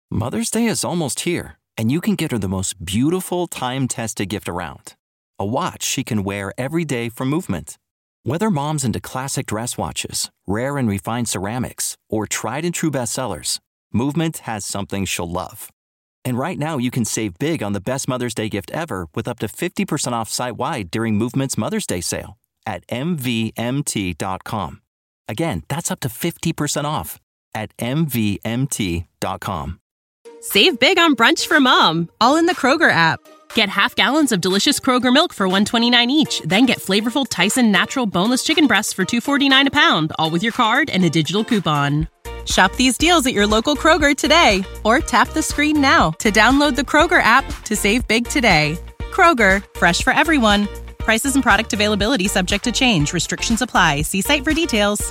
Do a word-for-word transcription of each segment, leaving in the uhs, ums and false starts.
Mother's Day is almost here, and you can get her the most beautiful time-tested gift around. A watch she can wear every day from Movement. Whether mom's into classic dress watches, rare and refined ceramics, or tried and true bestsellers, Movement has something she'll love. And right now you can save big on the best Mother's Day gift ever with up to fifty percent off site-wide during Movement's Mother's Day sale at M V M T dot com. Again, that's up to fifty percent off at M V M T dot com. Save big on brunch for mom, all in the Kroger app. Get half gallons of delicious Kroger milk for one dollar and twenty-nine cents each. Then get flavorful Tyson natural boneless chicken breasts for two dollars and forty-nine cents a pound, all with your card and a digital coupon. Shop these deals at your local Kroger today, or tap the screen now to download the Kroger app to save big today. Kroger, fresh for everyone. Prices and product availability subject to change. Restrictions apply. See site for details.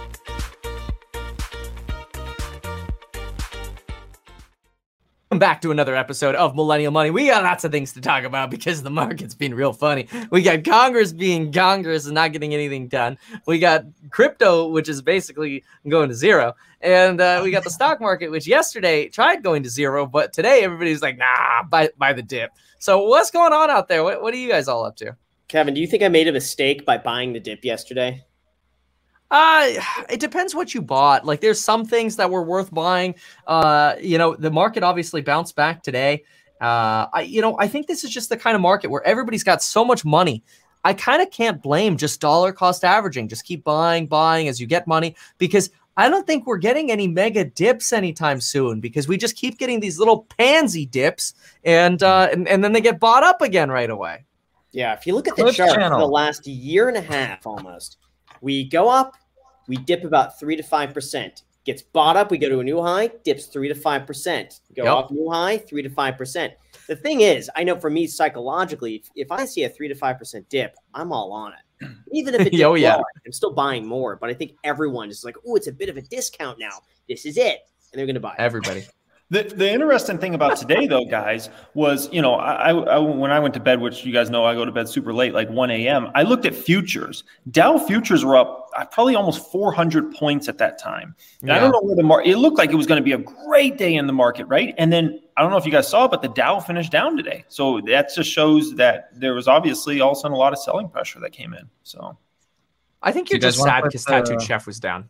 Welcome back to another episode of Millennial Money. We got lots of things to talk about because the market's been real funny. We got Congress being Congress and not getting anything done. We got crypto, which is basically going to zero. And uh, we got the stock market, which yesterday tried going to zero, but today everybody's like, nah, buy, buy the dip. So what's going on out there? What, what are you guys all up to? Kevin, do you think I made a mistake by buying the dip yesterday? Uh, it depends what you bought. Like there's some things that were worth buying. Uh, you know, the market obviously bounced back today. Uh, I, you know, I think this is just the kind of market where everybody's got so much money. I kind of can't blame just dollar cost averaging. Just keep buying, buying as you get money, because I don't think we're getting any mega dips anytime soon, because we just keep getting these little pansy dips and, uh, and, and then they get bought up again right away. Yeah. If you look at the Cliff chart channel. for the last year and a half, almost, we go up, we dip about three to five percent. Gets bought up, we go to a new high, dips three to five percent. Go Yep. up, new high, three to five percent. The thing is, I know for me psychologically, if, if I see a three to five percent dip, I'm all on it. Even if it's Oh, yeah. I'm still buying more. But I think everyone is like, oh, it's a bit of a discount now. This is it, and they're going to buy it. Everybody. The the interesting thing about today, though, guys, was, you know, I, I when I went to bed, which you guys know I go to bed super late, like one a.m., I looked at futures. Dow futures were up uh, probably almost four hundred points at that time. And Yeah. I don't know where the market, it looked like it was going to be a great day in the market, right? And then I don't know if you guys saw it, but the Dow finished down today. So that just shows that there was obviously all of a sudden a lot of selling pressure that came in. So I think Do you're you guys just wanna sad put because the- Tattooed Chef was down.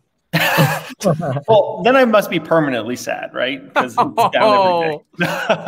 well, then I must be permanently sad, right? Because it's down every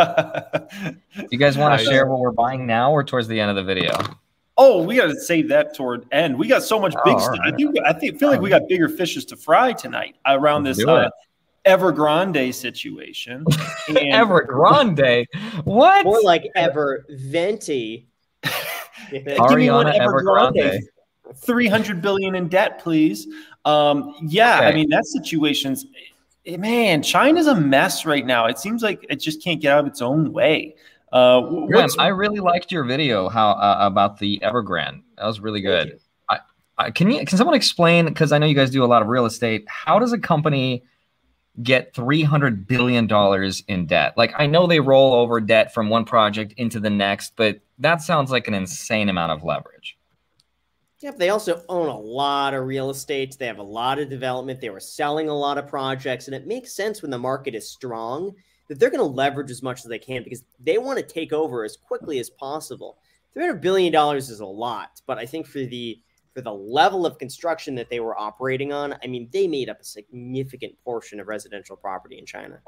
day. You guys want Nice. to share what we're buying now or towards the end of the video? Oh, we got to save that toward end. We got so much big Oh, stuff. all I think I think feel like we got bigger fishes to fry tonight around Let's this do uh, it. Evergrande situation. And Evergrande. What? More like ever venti. give me one Ariana Evergrande. Evergrande. three hundred billion in debt, please. Um, yeah, I Okay. mean that situation's eh, man. China's a mess right now. It seems like it just can't get out of its own way. Uh, wh- Graham, what's, I really liked your video how uh, about the Evergrande. That was really Thank good. I, I, can you can someone explain, because I know you guys do a lot of real estate, how does a company get three hundred billion dollars in debt? Like, I know they roll over debt from one project into the next, but that sounds like an insane amount of leverage. Yeah, but they also own a lot of real estate. They have a lot of development. They were selling a lot of projects. And it makes sense when the market is strong that they're going to leverage as much as they can because they want to take over as quickly as possible. three hundred billion dollars is a lot, but I think for the for the level of construction that they were operating on, I mean, they made up a significant portion of residential property in China.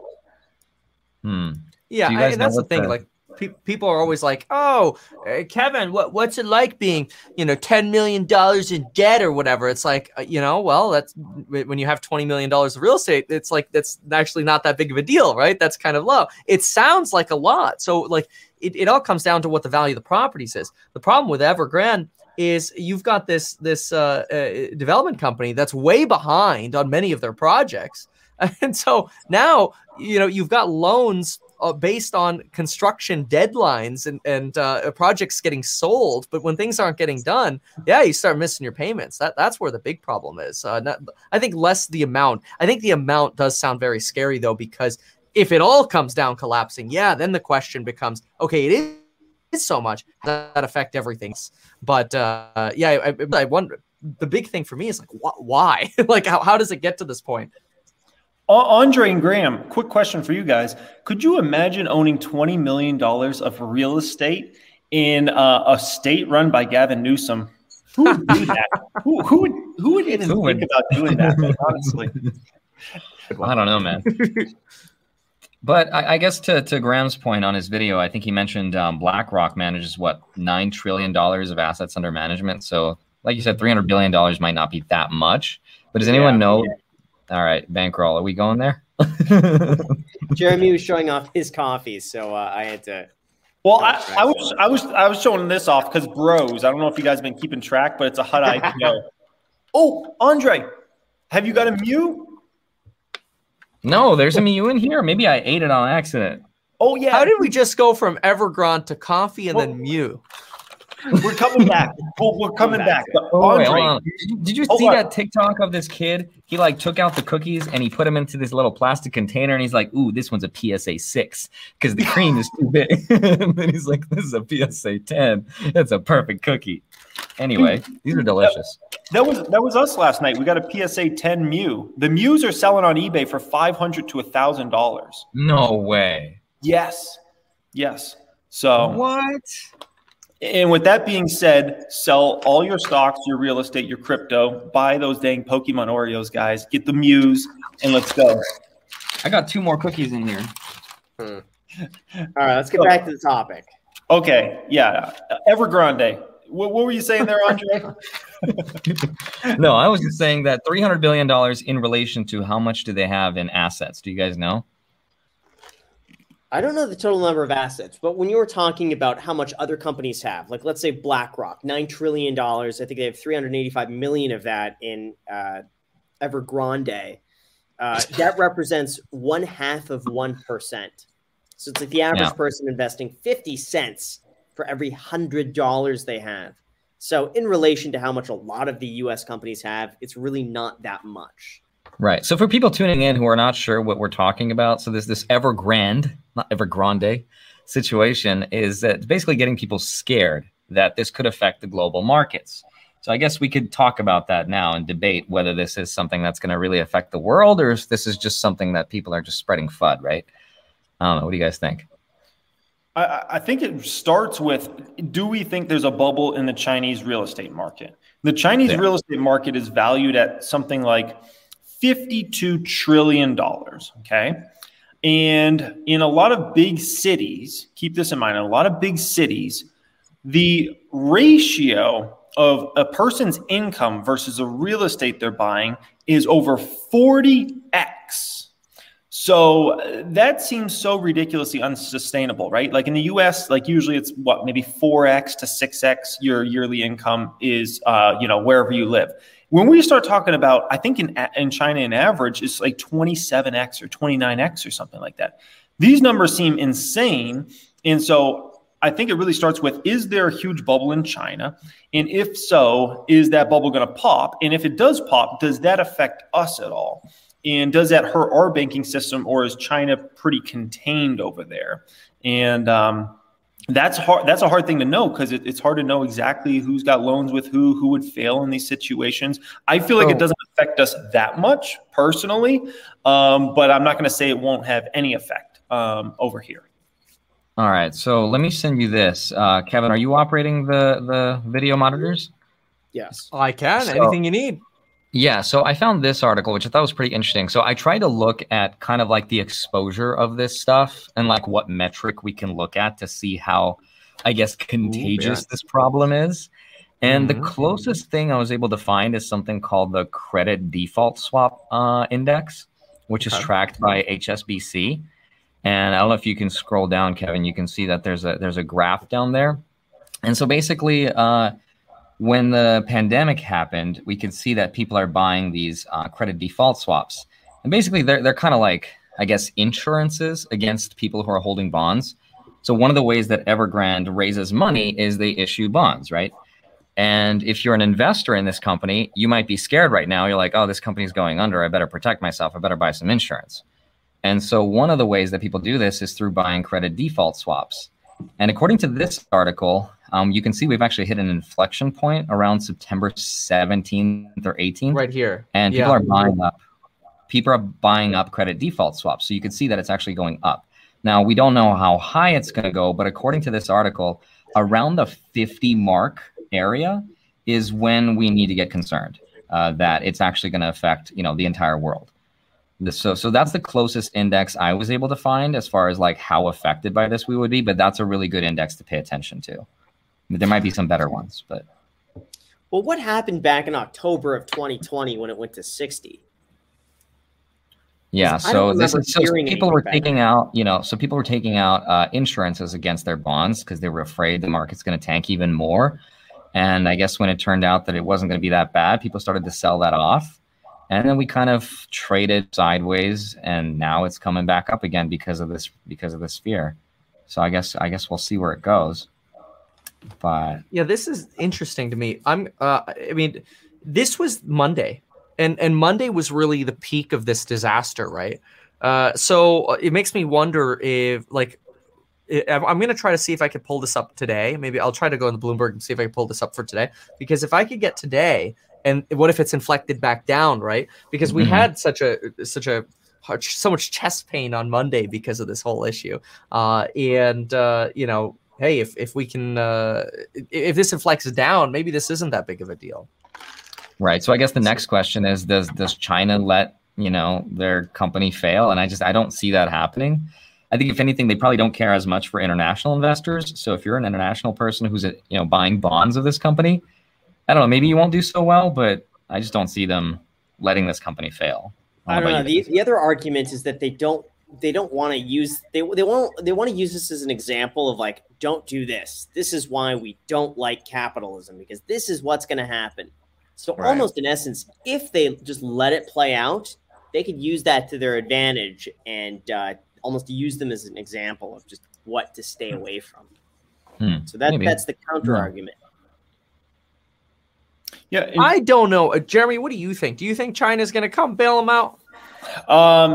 Hmm. Yeah, Do you I, guys and know that's the what thing. the- Like, pe- people are always like, "Oh, uh, Kevin, what what's it like being, you know, ten million dollars in debt or whatever?" It's like, uh, you know, well, that's when you have twenty million dollars of real estate. It's like that's actually not that big of a deal, right? That's kind of low. It sounds like a lot. So, like, it, it all comes down to what the value of the properties is. The problem with Evergrande is you've got this this uh, uh, development company that's way behind on many of their projects, and so now you know you've got loans uh, based on construction deadlines and and uh, projects getting sold, but when things aren't getting done, yeah, you start missing your payments. That that's where the big problem is. Uh, not, I think less the amount. I think the amount does sound very scary though, because if it all comes down collapsing, yeah, then the question becomes, okay, it is. Is so much that, that affect everything, but uh, yeah, I, I wonder. The big thing for me is like, wh- why? Like, how how does it get to this point? Andre and Graham, quick question for you guys. Could you imagine owning twenty million dollars of real estate in uh, a state run by Gavin Newsom? Who would do that? who, who would who would even who think would? about doing that, man, honestly? I don't know, man. But I, I guess to, to Graham's point on his video, I think he mentioned um, BlackRock manages, what, nine trillion dollars of assets under management. So like you said, three hundred billion dollars might not be that much. But does anyone yeah, know? Yeah. All right, bankroll. Are we going there? Jeremy was showing off his coffee, so uh, I had to. Well, I, I was I was I was showing this off because bros. I don't know if you guys have been keeping track, but it's a hot I P O. Oh, Andre, have you got a Mew? No, there's a Mew in here. Maybe I ate it on accident. Oh yeah. How did we just go from Evergrande to coffee and well, then Mew? We're coming back. Well, we're coming back. back. Oh, Andre, wait, hold on. Did you, did you see on. that TikTok of this kid? He like took out the cookies and he put them into this little plastic container and he's like, "Ooh, this one's a P S A six because the cream is too big." And then he's like, "This is a P S A ten. It's a perfect cookie." Anyway, these are delicious. That, that was that was us last night. We got a P S A ten Mew. The Mews are selling on eBay for five hundred to a thousand dollars. No way. Yes. Yes. So what? And with that being said, sell all your stocks, your real estate, your crypto, buy those dang Pokemon Oreos, guys. Get the Mews, and let's go. I got two more cookies in here. Hmm. All right, let's get back to the topic. Okay, yeah. Evergrande. What, what were you saying there, Andre? No, I was just saying that three hundred billion dollars in relation to how much do they have in assets? Do you guys know? I don't know the total number of assets, but when you were talking about how much other companies have, like let's say BlackRock, nine trillion dollars, I think they have three hundred eighty-five million of that in uh, Evergrande. Uh, that represents one half of one percent. So it's like the average yeah. person investing fifty cents for every one hundred dollars they have. So in relation to how much a lot of the U S companies have, it's really not that much. Right. So for people tuning in who are not sure what we're talking about, so this this Evergrande, not Evergrande situation is that it's basically getting people scared that this could affect the global markets. So I guess we could talk about that now and debate whether this is something that's going to really affect the world or if this is just something that people are just spreading FUD, right? I don't know. What do you guys think? I, I think it starts with, do we think there's a bubble in the Chinese real estate market? The Chinese yeah. real estate market is valued at something like fifty-two trillion dollars, okay? And in a lot of big cities, keep this in mind, in a lot of big cities, the ratio of a person's income versus a real estate they're buying is over forty x. So that seems so ridiculously unsustainable, right? Like in the U S, like usually it's what, maybe four x to six x your yearly income is, uh, you know, wherever you live. When we start talking about, I think in in China, in average, it's like twenty-seven x or twenty-nine x or something like that. These numbers seem insane. And so I think it really starts with, is there a huge bubble in China? And if so, is that bubble going to pop? And if it does pop, does that affect us at all? And does that hurt our banking system, or is China pretty contained over there? And um, that's hard. That's a hard thing to know because it, it's hard to know exactly who's got loans with who, who would fail in these situations. I feel like oh. it doesn't affect us that much personally, um, but I'm not going to say it won't have any effect um, over here. All right. So let me send you this. Uh, Kevin, are you operating the, the video monitors? Yes. I can. So, anything you need. Yeah, so I found this article, which I thought was pretty interesting. So I tried to look at kind of like the exposure of this stuff and like what metric we can look at to see how, I guess, contagious Ooh, yeah. this problem is. And mm-hmm. the closest thing I was able to find is something called the credit default swap uh, index, which okay. is tracked by H S B C. And I don't know if you can scroll down, Kevin, you can see that there's a there's a graph down there. And so basically, uh, when the pandemic happened, we could see that people are buying these uh, credit default swaps. And basically, they're, they're kind of like, I guess, insurances against people who are holding bonds. So one of the ways that Evergrande raises money is they issue bonds, right? And if you're an investor in this company, you might be scared right now. You're like, oh, this company's going under. I better protect myself. I better buy some insurance. And so one of the ways that people do this is through buying credit default swaps. And according to this article, um, you can see we've actually hit an inflection point around September seventeenth or eighteenth. Right here. And people yeah. are buying up people are buying up credit default swaps. So you can see that it's actually going up. Now, we don't know how high it's going to go, but according to this article, around the fifty mark area is when we need to get concerned uh, that it's actually going to affect, you know, the entire world. So, so that's the closest index I was able to find as far as like how affected by this we would be, but that's a really good index to pay attention to. There might be some better ones, but. Well, what happened back in October of twenty twenty when it went to sixty? Yeah, so this is so people were taking out, you know, so people were taking out uh, insurances against their bonds because they were afraid the market's going to tank even more. And I guess when it turned out that it wasn't going to be that bad, people started to sell that off. And then we kind of traded sideways, and now it's coming back up again because of this because of this fear. So I guess I guess we'll see where it goes. But yeah, this is interesting to me. I'm uh, I mean, this was Monday. And and Monday was really the peak of this disaster, right? Uh, so it makes me wonder if, like, I'm going to try to see if I could pull this up today. Maybe I'll try to go in the Bloomberg and see if I can pull this up for today. Because if I could get today, and what if it's inflected back down, right? Because we mm-hmm. had such a such a so much chest pain on Monday because of this whole issue. Uh, and uh, you know, hey, if if we can, uh, if this inflects down, maybe this isn't that big of a deal. Right. So I guess the next question is, does does China let, you know, their company fail? And I just I don't see that happening. I think if anything, they probably don't care as much for international investors. So if you're an international person who's, you know, buying bonds of this company, I don't know, maybe you won't do so well, but I just don't see them letting this company fail. I don't, I don't know. The, the other argument is that they don't they don't want to use they they want they want to use this as an example of like, don't do this. This is why we don't like capitalism, because this is what's going to happen. So right. almost in essence, if they just let it play out, they could use that to their advantage and uh, almost use them as an example of just what to stay away from. Hmm. So that Maybe. that's the counter argument. Yeah, and- I don't know, uh, Jeremy. What do you think? Do you think China's going to come bail them out? Um,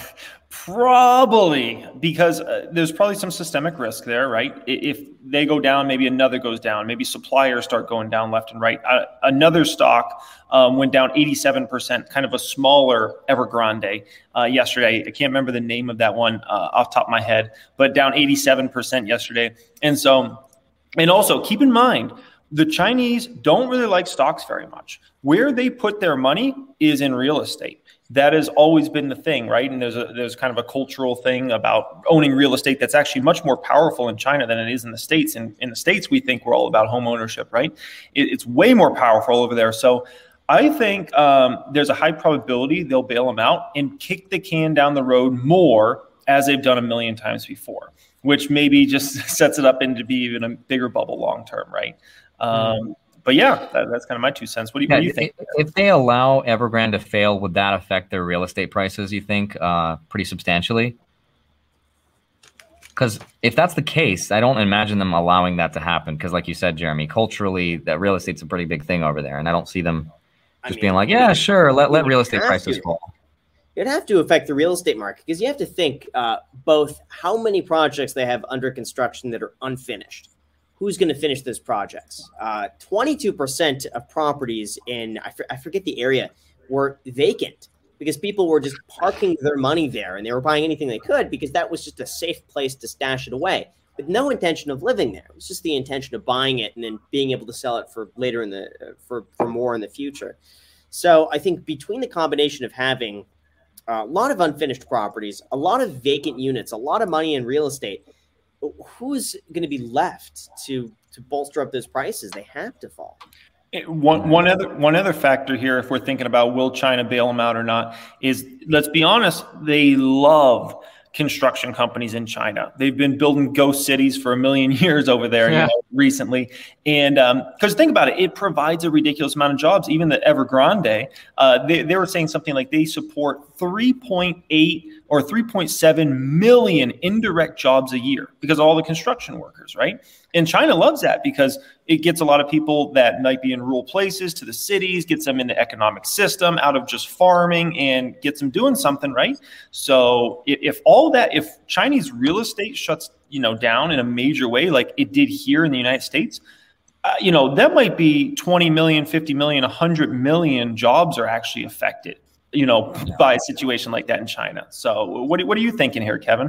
probably, because uh, there's probably some systemic risk there, right? If they go down, maybe another goes down. Maybe suppliers start going down left and right. Uh, another stock um, went down eighty-seven percent, kind of a smaller Evergrande uh, yesterday. I can't remember the name of that one uh, off the top of my head, but down eighty-seven percent yesterday. And so, and also keep in mind, the Chinese don't really like stocks very much. Where they put their money is in real estate. That has always been the thing, right? And there's a there's kind of a cultural thing about owning real estate that's actually much more powerful in China than it is in the States. And in the States, we think we're all about home ownership, right? It, it's way more powerful over there. So I think um, there's a high probability they'll bail them out and kick the can down the road more, as they've done a million times before, which maybe just sets it up into be even a bigger bubble long term, right? Um, mm-hmm. But yeah, that, that's kind of my two cents. What do you, yeah, what do you think? If they allow Evergrande to fail, would that affect their real estate prices, you think, uh, pretty substantially? Because if that's the case, I don't imagine them allowing that to happen. Because like you said, Jeremy, culturally, that real estate's a pretty big thing over there. And I don't see them just I mean, being like, yeah, sure, let, let real estate prices to. fall. It'd have to affect the real estate market, because you have to think uh, both how many projects they have under construction that are unfinished. Who's going to finish those projects? Uh, twenty-two percent of properties in, I, for, I forget the area, were vacant because people were just parking their money there and they were buying anything they could because that was just a safe place to stash it away with no intention of living there. It was just the intention of buying it and then being able to sell it for later in the, uh, for, for more in the future. So I think between the combination of having a lot of unfinished properties, a lot of vacant units, a lot of money in real estate, who's going to be left to to bolster up those prices? They have to fall. One one other one other factor here, if we're thinking about will China bail them out or not, is, let's be honest, they love construction companies in China. They've been building ghost cities for a million years over there, yeah. you know, recently. And because um, think about it, it provides a ridiculous amount of jobs. Even the Evergrande, uh, they, they were saying something like they support three point eight or three point seven million indirect jobs a year because of all the construction workers, right? And China loves that because it gets a lot of people that might be in rural places to the cities, gets them in the economic system out of just farming and gets them doing something, right? So if, if all that, if Chinese real estate shuts, you know, down in a major way, like it did here in the United States, uh, you know, that might be twenty million, fifty million, one hundred million jobs are actually affected. you know, by a situation like that in China. So what, what are you thinking here, Kevin?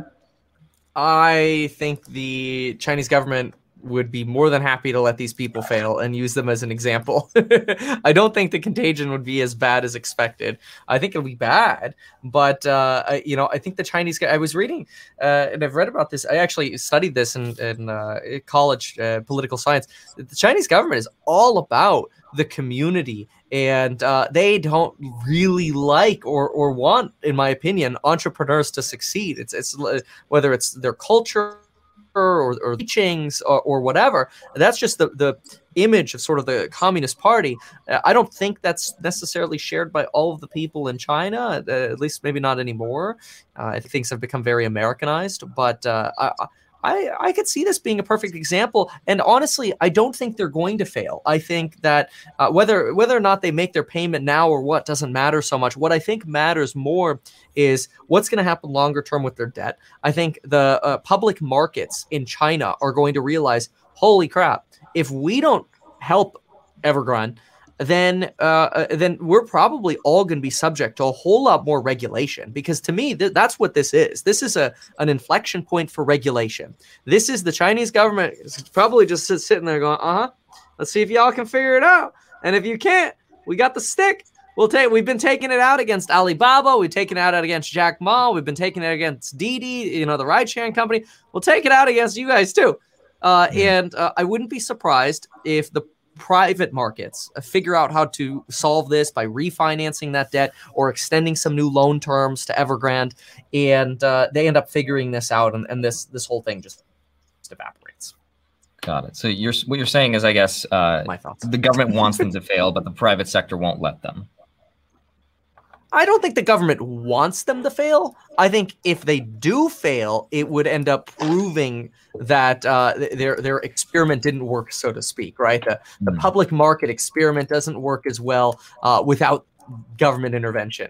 I think the Chinese government would be more than happy to let these people fail and use them as an example. I don't think the contagion would be as bad as expected. I think it'll be bad, but uh, I, you know, I think the Chinese guy. I was reading uh, and I've read about this. I actually studied this in, in uh, college, uh, political science. The Chinese government is all about the community, and uh, they don't really like or or want, in my opinion, entrepreneurs to succeed. It's it's whether it's their culture or, or teachings or, or whatever. That's just the, the image of sort of the Communist Party. Uh, I don't think that's necessarily shared by all of the people in China, uh, at least maybe not anymore. Uh, I think things have become very Americanized, but uh, I, I, I could see this being a perfect example. And honestly, I don't think they're going to fail. I think that uh, whether whether or not they make their payment now or what doesn't matter so much. What I think matters more is what's going to happen longer term with their debt. I think the uh, public markets in China are going to realize, holy crap, if we don't help Evergrande, then uh, then we're probably all going to be subject to a whole lot more regulation. Because to me, th- that's what this is. This is a an inflection point for regulation. This is the Chinese government is probably just sitting there going, uh-huh, let's see if y'all can figure it out. And if you can't, we got the stick. We'll take. We've been taking it out against Alibaba. We've taken it out against Jack Ma. We've been taking it against Didi, you know, the ride-sharing company. We'll take it out against you guys too. Uh, and uh, I wouldn't be surprised if the private markets figure out how to solve this by refinancing that debt or extending some new loan terms to Evergrande, and uh, they end up figuring this out, and, and this this whole thing just evaporates. Got it. So you're what you're saying is, I guess, uh, my thoughts. The government wants them to fail, but the private sector won't let them. I don't think the government wants them to fail. I think if they do fail, it would end up proving that uh, their their experiment didn't work, so to speak, right? The, the Mm. public market experiment doesn't work as well uh, without government intervention.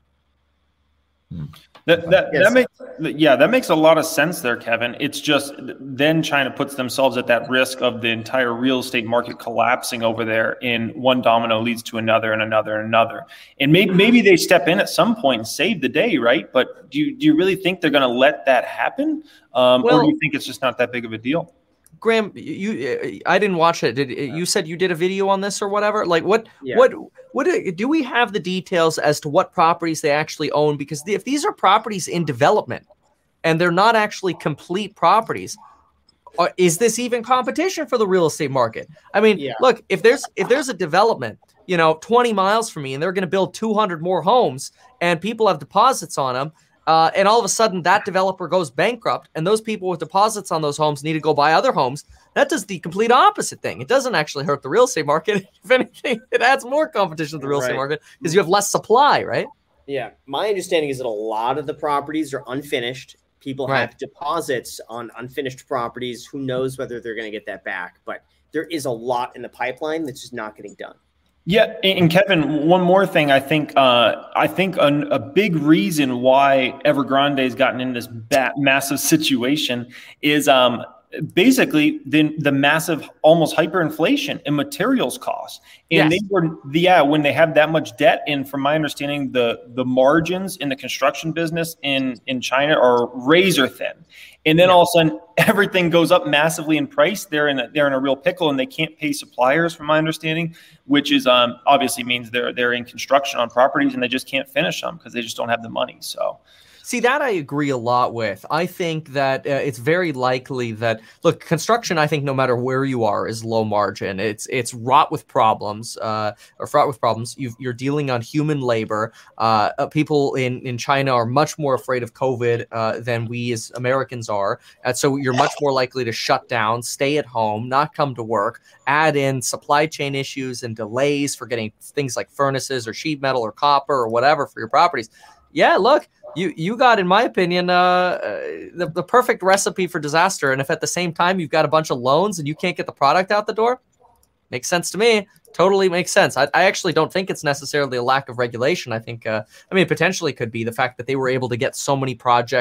That that, Yes. that makes yeah that makes a lot of sense there, Kevin. It's just then China puts themselves at that risk of the entire real estate market collapsing over there, and one domino leads to another and another and another. And maybe maybe they step in at some point and save the day, right? But do you do you really think they're going to let that happen, um, or Well- do you think it's just not that big of a deal? Graham, you I didn't watch it. Did you said you did a video on this or whatever? Like what Yeah. what what do we have the details as to what properties they actually own? Because if these are properties in development and they're not actually complete properties, uh, is this even competition for the real estate market? I mean, Yeah. look, if there's if there's a development, you know, twenty miles from me, and they're going to build two hundred more homes, and people have deposits on them. Uh, and all of a sudden that developer goes bankrupt, and those people with deposits on those homes need to go buy other homes. That does the complete opposite thing. It doesn't actually hurt the real estate market. If anything, it adds more competition to the real estate Right. market because you have less supply, right? Yeah, my understanding is that a lot of the properties are unfinished. People Right. have deposits on unfinished properties. Who knows whether they're going to get that back? But there is a lot in the pipeline that's just not getting done. Yeah, and and Kevin, one more thing. I think uh, I think an, a big reason why Evergrande has gotten in this ba- massive situation is um, basically the the massive, almost hyperinflation in materials costs. And Yes. they were, yeah, when they have that much debt, and from my understanding, the the margins in the construction business in in China are razor thin. And then all of a sudden, everything goes up massively in price. They're in a, they're in a real pickle, and they can't pay suppliers, from my understanding, which is um, obviously means they're they're in construction on properties, and they just can't finish them because they just don't have the money. So. See, that I agree a lot with. I think that uh, it's very likely that, look, construction, I think no matter where you are, is low margin. It's it's wrought with problems, uh, or fraught with problems. You've, you're dealing on human labor. Uh, uh, people in, in China are much more afraid of COVID uh, than we as Americans are. And so you're much more likely to shut down, stay at home, not come to work, add in supply chain issues and delays for getting things like furnaces or sheet metal or copper or whatever for your properties. Yeah, look, you you got, in my opinion, uh, uh, the, the perfect recipe for disaster. And if at the same time you've got a bunch of loans and you can't get the product out the door, makes sense to me. Totally makes sense. I, I actually don't think it's necessarily a lack of regulation. I think, uh, I mean, it potentially could be the fact that they were able to get so many projects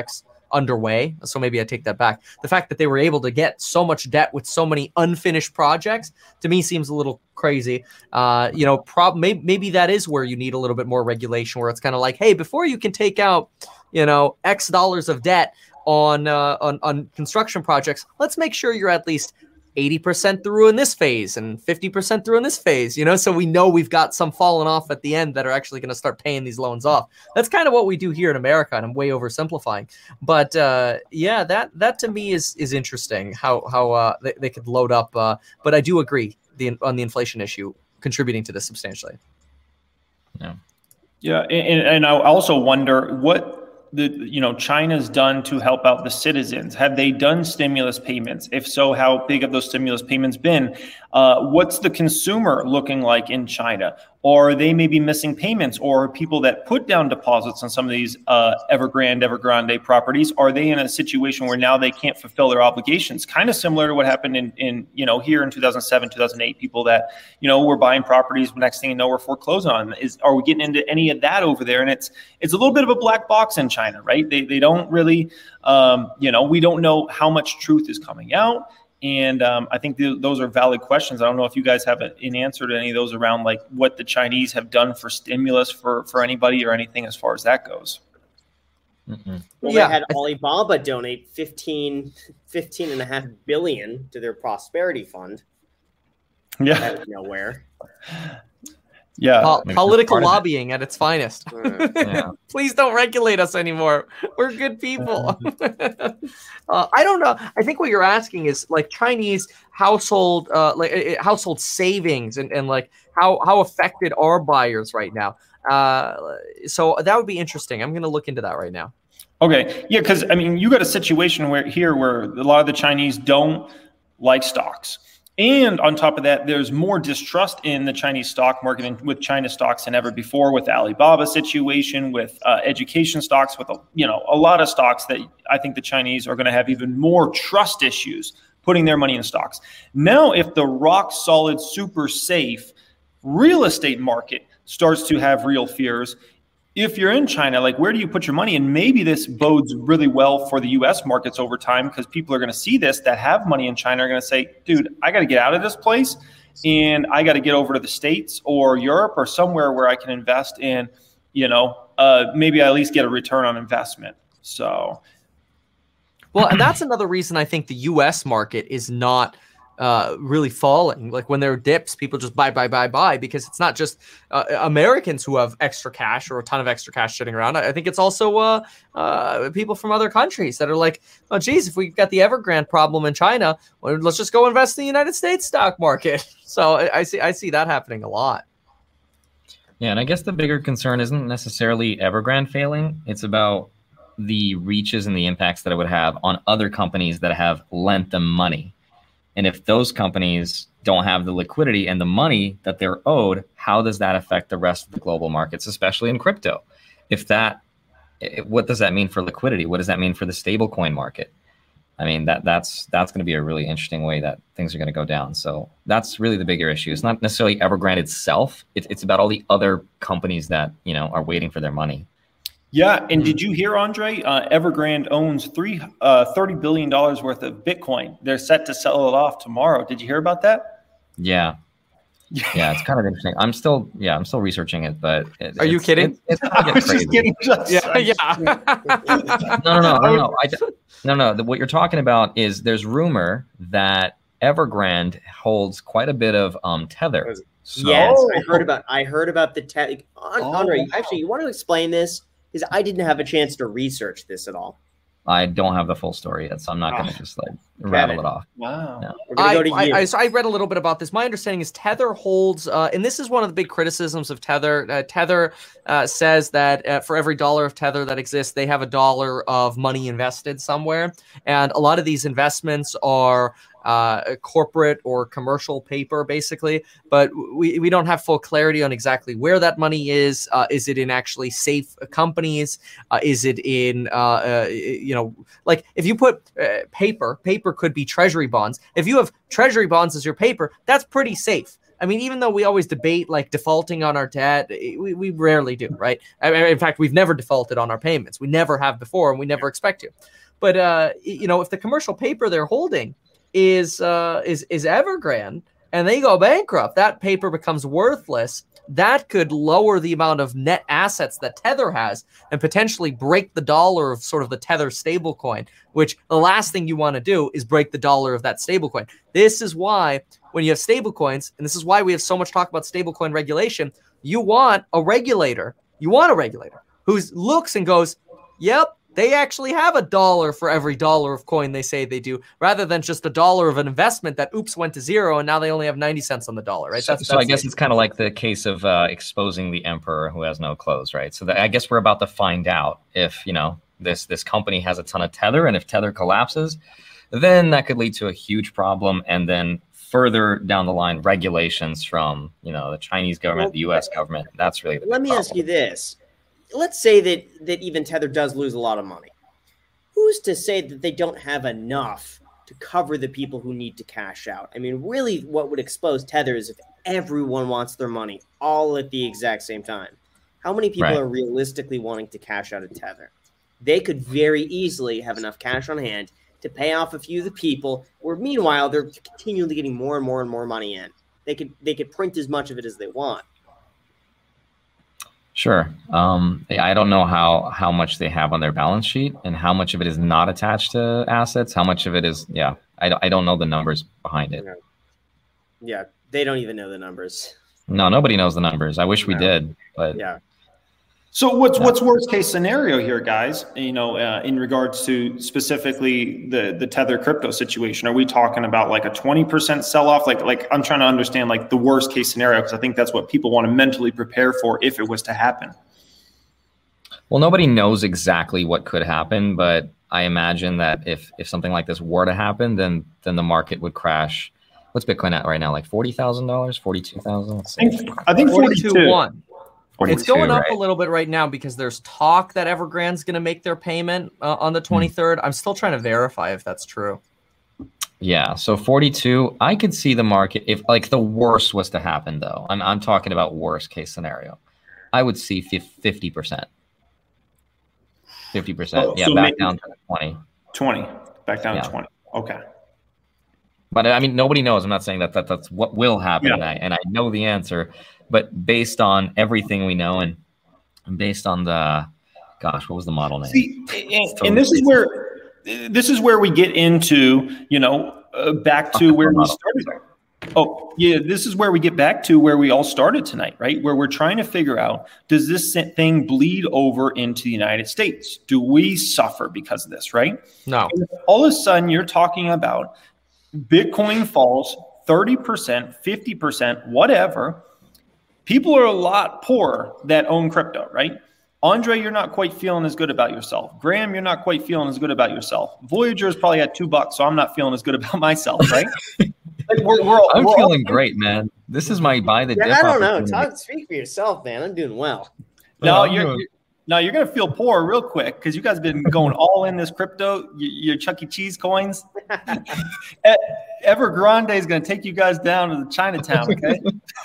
underway. So maybe I take that back. The fact that they were able to get so much debt with so many unfinished projects to me seems a little crazy. Uh, you know, prob- maybe, maybe that is where you need a little bit more regulation, where it's kind of like, hey, before you can take out, you know, X dollars of debt on, uh, on, on construction projects, let's make sure you're at least eighty percent through in this phase and fifty percent through in this phase, you know, so we know we've got some falling off at the end that are actually going to start paying these loans off. That's kind of what we do here in America, and I'm way oversimplifying. But uh, yeah, that that to me is is interesting how how uh, they, they could load up. Uh, but I do agree the on the inflation issue contributing to this substantially. Yeah, yeah, and, and I also wonder what the you know China's done to help out the citizens. Have they done stimulus payments? If so, how big have those stimulus payments been? Uh, what's the consumer looking like in China? Or are they maybe missing payments? Or people that put down deposits on some of these uh, Evergrande, Evergrande properties, are they in a situation where now they can't fulfill their obligations? Kind of similar to what happened in, in you know here in two thousand seven, two thousand eight. People that you know were buying properties, next thing you know, we're foreclosing on them. Is are we getting into any of that over there? And it's it's a little bit of a black box in China, right? They they don't really, um, you know, we don't know how much truth is coming out. And um, I think th- those are valid questions. I don't know if you guys have a, an answer to any of those around like what the Chinese have done for stimulus for, for anybody or anything as far as that goes. Mm-hmm. Well, yeah. they had Alibaba donate fifteen, fifteen and a half billion to their prosperity fund. Yeah. Out of nowhere. Yeah. Po- political lobbying at its finest. Yeah. Please don't regulate us anymore. We're good people. uh, I don't know. I think what you're asking is like Chinese household, uh, like uh, household savings, and, and like how how affected are buyers right now. Uh, so that would be interesting. I'm going to look into that right now. Okay. Yeah, because I mean, you got a situation where here where a lot of the Chinese don't like stocks. And on top of that, there's more distrust in the Chinese stock market and with China stocks than ever before, with the Alibaba situation, with uh, education stocks, with a, you know a lot of stocks that I think the Chinese are going to have even more trust issues putting their money in stocks. Now, if the rock solid, super safe real estate market starts to have real fears, if you're in China, like where do you put your money? And maybe this bodes really well for the U S markets over time, because people are going to see this that have money in China are going to say, dude, I got to get out of this place and I got to get over to the States or Europe or somewhere where I can invest in, you know, uh, maybe I at least get a return on investment. So. Well, and that's another reason I think the U S market is not uh, really falling. Like when there are dips, people just buy, buy, buy, buy, because it's not just uh, Americans who have extra cash or a ton of extra cash sitting around. I, I think it's also uh, uh, people from other countries that are like, oh, geez, if we've got the Evergrande problem in China, well, let's just go invest in the United States stock market. So I, I see, I see that happening a lot. Yeah, and I guess the bigger concern isn't necessarily Evergrande failing. It's about the reaches and the impacts that it would have on other companies that have lent them money. And if those companies don't have the liquidity and the money that they're owed, how does that affect the rest of the global markets, especially in crypto? If that, what does that mean for liquidity? What does that mean for the stablecoin market? I mean, that that's that's going to be a really interesting way that things are going to go down. So that's really the bigger issue. It's not necessarily Evergrande itself. It, it's about all the other companies that, you know, are waiting for their money. Yeah, and did you hear, Andre? Uh, Evergrande owns three, uh, thirty billion dollars worth of Bitcoin. They're set to sell it off tomorrow. Did you hear about that? Yeah. Yeah, it's kind of interesting. I'm still, yeah, I'm still researching it, but it, are you kidding? It, it's I was just kidding. Just, yeah, yeah. no, no, no, no, no. I, no, no. The, what you're talking about is there's rumor that Evergrande holds quite a bit of um, Tether. So, yes, I heard about. I heard about the Tether. Andre, oh. actually, you want to explain this? Because I didn't have a chance to research this at all. I don't have the full story yet, so I'm not oh. going to just like rattle it off. Wow. No. We're going to go to you. I, I, so I read a little bit about this. My understanding is Tether holds, uh, and this is one of the big criticisms of Tether. Uh, Tether uh, says that uh, for every dollar of Tether that exists, they have a dollar of money invested somewhere. And a lot of these investments are uh, corporate or commercial paper, basically. But we, we don't have full clarity on exactly where that money is. Uh, is it in actually safe companies? Uh, is it in, uh, uh, you know, like if you put uh, paper, paper could be treasury bonds. If you have treasury bonds as your paper, that's pretty safe. I mean, even though we always debate like defaulting on our debt, we, we rarely do, right? I mean, in fact, we've never defaulted on our payments. We never have before, and we never expect to. But, uh, you know, if the commercial paper they're holding is uh, is is Evergrande and they go bankrupt, that paper becomes worthless. That could lower the amount of net assets that Tether has and potentially break the dollar of sort of the Tether stablecoin, which the last thing you want to do is break the dollar of that stablecoin. This is why when you have stablecoins, and this is why we have so much talk about stablecoin regulation, you want a regulator, you want a regulator who looks and goes, yep, they actually have a dollar for every dollar of coin they say they do, rather than just a dollar of an investment that, oops, went to zero, and now they only have ninety cents on the dollar, right? So, That's, so that's I guess it. it's kind of like the case of uh, exposing the emperor who has no clothes, right? So that, I guess we're about to find out if, you know, this this company has a ton of Tether, and if Tether collapses, then that could lead to a huge problem, and then further down the line, regulations from, you know, the Chinese government, Well, the U S government. That's really the Let big me problem. ask you this. Let's say that, that even Tether does lose a lot of money. Who's to say that they don't have enough to cover the people who need to cash out? I mean, really what would expose Tether is if everyone wants their money all at the exact same time. How many people Right. are realistically wanting to cash out of Tether? They could very easily have enough cash on hand to pay off a few of the people, where meanwhile they're continually getting more and more and more money in. They could they could print as much of it as they want. Sure. Um, I don't know how how much they have on their balance sheet and how much of it is not attached to assets. How much of it is, yeah, I don't, I don't know the numbers behind it. Yeah, they don't even know the numbers. No, nobody knows the numbers. I wish we No. did, but Yeah. So what's what's worst case scenario here, guys? You know, uh, in regards to specifically the the Tether crypto situation, are we talking about like a twenty percent sell off? Like like I'm trying to understand like the worst case scenario, because I think that's what people want to mentally prepare for if it was to happen. well, nobody knows exactly what could happen, but I imagine that if if something like this were to happen, then then the market would crash. What's Bitcoin at right now? Like forty thousand dollars, forty-two thousand? I think I think forty-two forty-two. one. It's going up right? a little bit right now because there's talk that Evergrande's going to make their payment uh, on the twenty-third. I'm still trying to verify if that's true. Yeah, so forty-two, I could see the market if like the worst was to happen though. I'm I'm talking about worst case scenario. I would see fifty percent. fifty percent. Oh, yeah, so back maybe- down to twenty. twenty, back down Yeah. to twenty. Okay. But I mean, nobody knows. I'm not saying that, that that's what will happen, Yeah. and, I, and I know the answer. But based on everything we know, and based on the, gosh, what was the model name? See, and, and this is where this is where we get into, you know, uh, back to where we started. Oh, yeah, this is where we get back to where we all started tonight, right? Where we're trying to figure out, does this thing bleed over into the United States? Do we suffer because of this, right? No. And all of a sudden, you're talking about Bitcoin falls thirty percent, fifty percent, whatever. People are a lot poorer that own crypto, right? Andre, you're not quite feeling as good about yourself. Graham, you're not quite feeling as good about yourself. Voyager's probably at two bucks, so I'm not feeling as good about myself, right? Like we're, we're all, I'm we're feeling all, great, man. This is my buy the Yeah, dip I don't know. opportunity. Talk, speak for yourself, man. I'm doing well. No, I'm you're, doing- you're no, you're gonna feel poor real quick because you guys have been going all in this crypto. Your, your Chuck E. Cheese coins. E- Evergrande is gonna take you guys down to the Chinatown. Okay.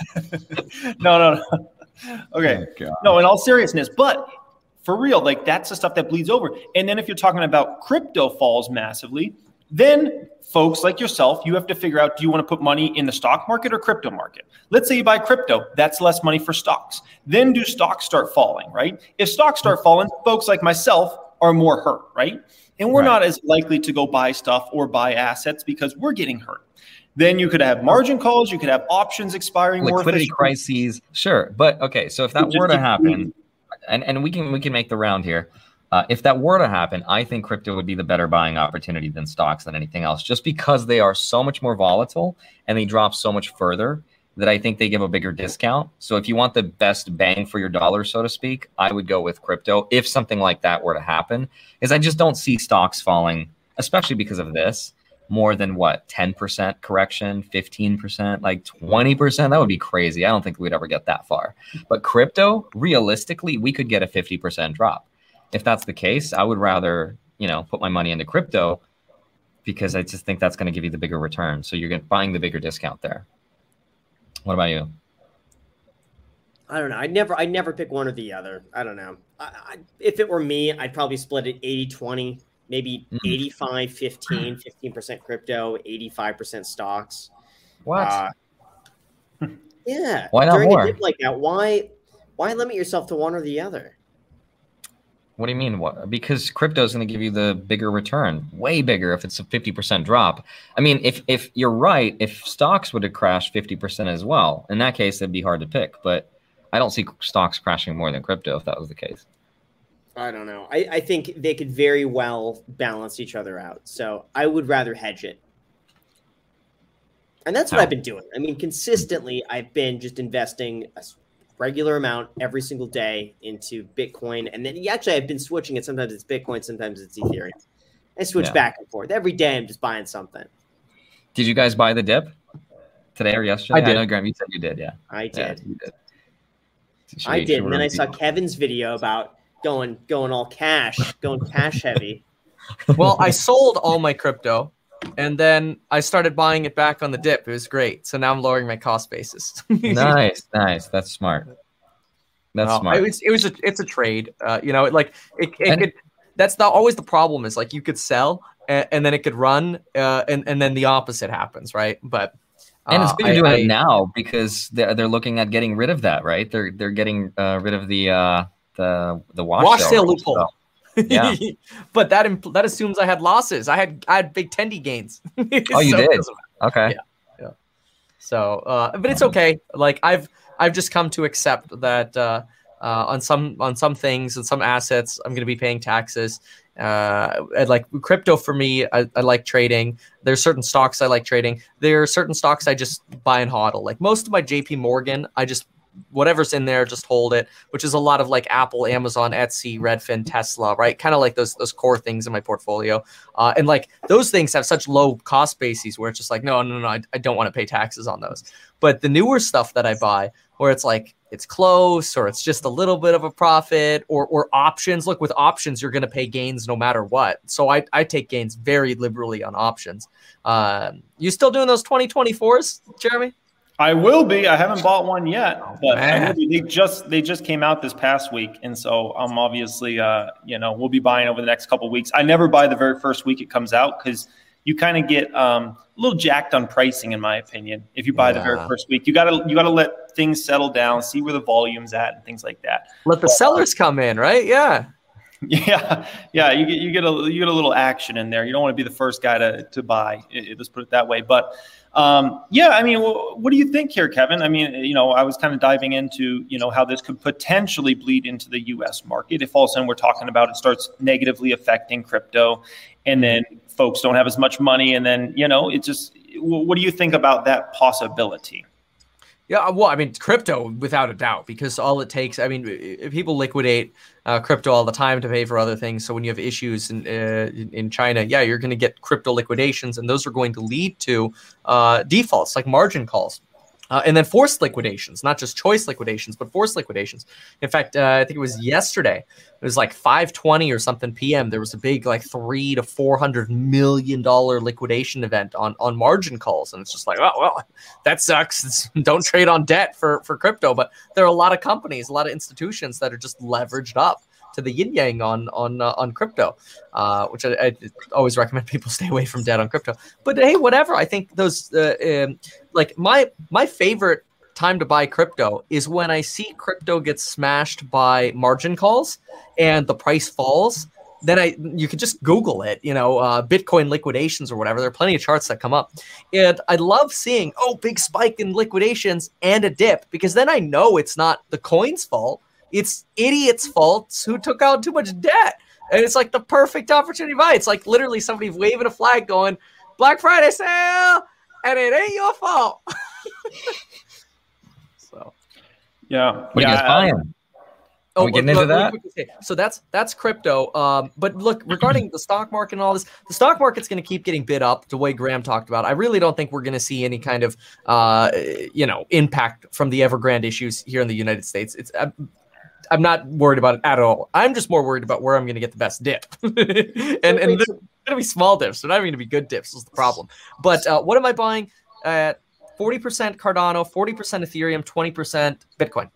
no, no, no. Okay. Oh, God. No, in all seriousness, but for real, like that's the stuff that bleeds over. And then if you're talking about crypto falls massively, then folks like yourself, you have to figure out, do you want to put money in the stock market or crypto market? Let's say you buy crypto, that's less money for stocks. Then do stocks start falling, right? If stocks start falling, folks like myself are more hurt, right? And we're Right. not as likely to go buy stuff or buy assets because we're getting hurt. Then you could have margin calls, you could have options expiring more Liquidity efficiently. crises, sure. But okay, so if that Just were to keep happen, bleeding. and, and we can we can make the round here. Uh, if that were to happen, I think crypto would be the better buying opportunity than stocks than anything else, just because they are so much more volatile and they drop so much further that I think they give a bigger discount. So if you want the best bang for your dollar, so to speak, I would go with crypto if something like that were to happen, is I just don't see stocks falling, especially because of this, more than what, ten percent correction, fifteen percent, like twenty percent. That would be crazy. I don't think we'd ever get that far. But crypto, realistically, we could get a fifty percent drop. If that's the case, I would rather, you know, put my money into crypto because I just think that's going to give you the bigger return. So you're getting, buying the bigger discount there. What about you? I don't know. I never, I never pick one or the other. I don't know. I, I, if it were me, I'd probably split it eighty twenty, maybe mm. eighty-five fifteen, fifteen percent crypto, eighty-five percent stocks. What? Uh, yeah. Why not During more? a dip like that, why, why limit yourself to one or the other? What do you mean? What? Because crypto is going to give you the bigger return, way bigger if it's a fifty percent drop. I mean, if if you're right, if stocks would have crashed fifty percent as well, in that case, it'd be hard to pick. But I don't see stocks crashing more than crypto if that was the case. I don't know. I, I think they could very well balance each other out. So I would rather hedge it. And that's what How? I've been doing. I mean, consistently, I've been just investing a regular amount every single day into Bitcoin. And then actually, I've been switching it. Sometimes it's Bitcoin, sometimes it's Ethereum. I switch yeah. back and forth. Every day, I'm just buying something. Did you guys buy the dip today or yesterday? I did. I know, Graham, you said you did, yeah. I did. Yeah, you did. I you, did. And then I saw Kevin's video about going going all cash, going cash heavy. Well, I sold all my crypto, and then I started buying it back on the dip. It was great. So now I'm lowering my cost basis. Nice, nice. That's smart. That's no, smart. It was, it was a, it's a trade. Uh, you know, it, like it, it and, could. That's not always the problem. Is like you could sell, and, and then it could run, uh, and and then the opposite happens, right? But and it's good you're uh, doing I, it now because they're they're looking at getting rid of that, right? They're they're getting uh, rid of the uh, the the wash, wash sale, sale loophole. So. Yeah, but that impl- that assumes I had losses. I had I had big tendy gains. Oh, you so did? Okay. Yeah, yeah. So, uh, but it's okay. Like I've I've just come to accept that uh, uh, on some on some things and some assets, I'm going to be paying taxes. Uh, and like crypto for me, I, I like trading. There's certain stocks I like trading. There are certain stocks I just buy and hodl. Like most of my J P Morgan, I just whatever's in there, just hold it, which is a lot of like Apple, Amazon, Etsy, Redfin, Tesla, right? Kind of like those those core things in my portfolio. Uh, and like those things have such low cost bases where it's just like, no, no, no, I, I don't want to pay taxes on those. But the newer stuff that I buy, where it's like, it's close or it's just a little bit of a profit or or options. Look, with options, you're going to pay gains no matter what. So I, I take gains very liberally on options. Uh, you still doing those twenty twenty-fours, Jeremy? I will be. I haven't bought one yet, but Man. I will be. they just they just came out this past week, and so I'm obviously, uh, you know, we'll be buying over the next couple of weeks. I never buy the very first week it comes out because you kind of get um, a little jacked on pricing, in my opinion. If you buy yeah. the very first week, you gotta you gotta let things settle down, see where the volume's at, and things like that. Let the but, sellers come in, right? Yeah. Yeah, yeah, you get you get a you get a little action in there. You don't want to be the first guy to to buy. It, let's put it that way. But um, yeah, I mean, well, what do you think here, Kevin? I mean, you know, I was kind of diving into you know how this could potentially bleed into the U S market if all of a sudden we're talking about it starts negatively affecting crypto, and then folks don't have as much money, and then you know it just. What do you think about that possibility? Yeah, well, I mean, crypto, without a doubt, because all it takes, I mean, people liquidate uh, crypto all the time to pay for other things. So when you have issues in uh, in China, yeah, you're going to get crypto liquidations, and those are going to lead to uh, defaults, like margin calls. Uh, and then forced liquidations, not just choice liquidations, but forced liquidations. In fact, uh, I think it was yesterday. It was like five twenty or something P M. There was a big like three to four hundred million dollar liquidation event on on margin calls, and it's just like, oh well, that sucks. It's, don't trade on debt for for crypto. But there are a lot of companies, a lot of institutions that are just leveraged up to the yin yang on on uh, on crypto, uh, which I, I always recommend people stay away from debt on crypto. But hey, whatever. I think those uh, um, like my my favorite time to buy crypto is when I see crypto get smashed by margin calls and the price falls. Then I you can just Google it, you know, uh, Bitcoin liquidations or whatever. There are plenty of charts that come up, and I love seeing oh big spike in liquidations and a dip because then I know it's not the coin's fault. It's idiots' faults who took out too much debt. And it's like the perfect opportunity to buy. It's like literally somebody waving a flag going, Black Friday sale, and it ain't your fault. So, yeah. What yeah, are you guys buying? Oh, are we getting into that? So that's that's crypto. Um, but look, regarding the stock market and all this, the stock market's going to keep getting bid up the way Graham talked about. I really don't think we're going to see any kind of, uh, you know, impact from the Evergrande issues here in the United States. It's uh, I'm not worried about it at all. I'm just more worried about where I'm going to get the best dip. and and they're going to be small dips. They're not even going to be good dips is the problem. But uh, what am I buying? At forty percent Cardano, forty percent Ethereum, twenty percent Bitcoin.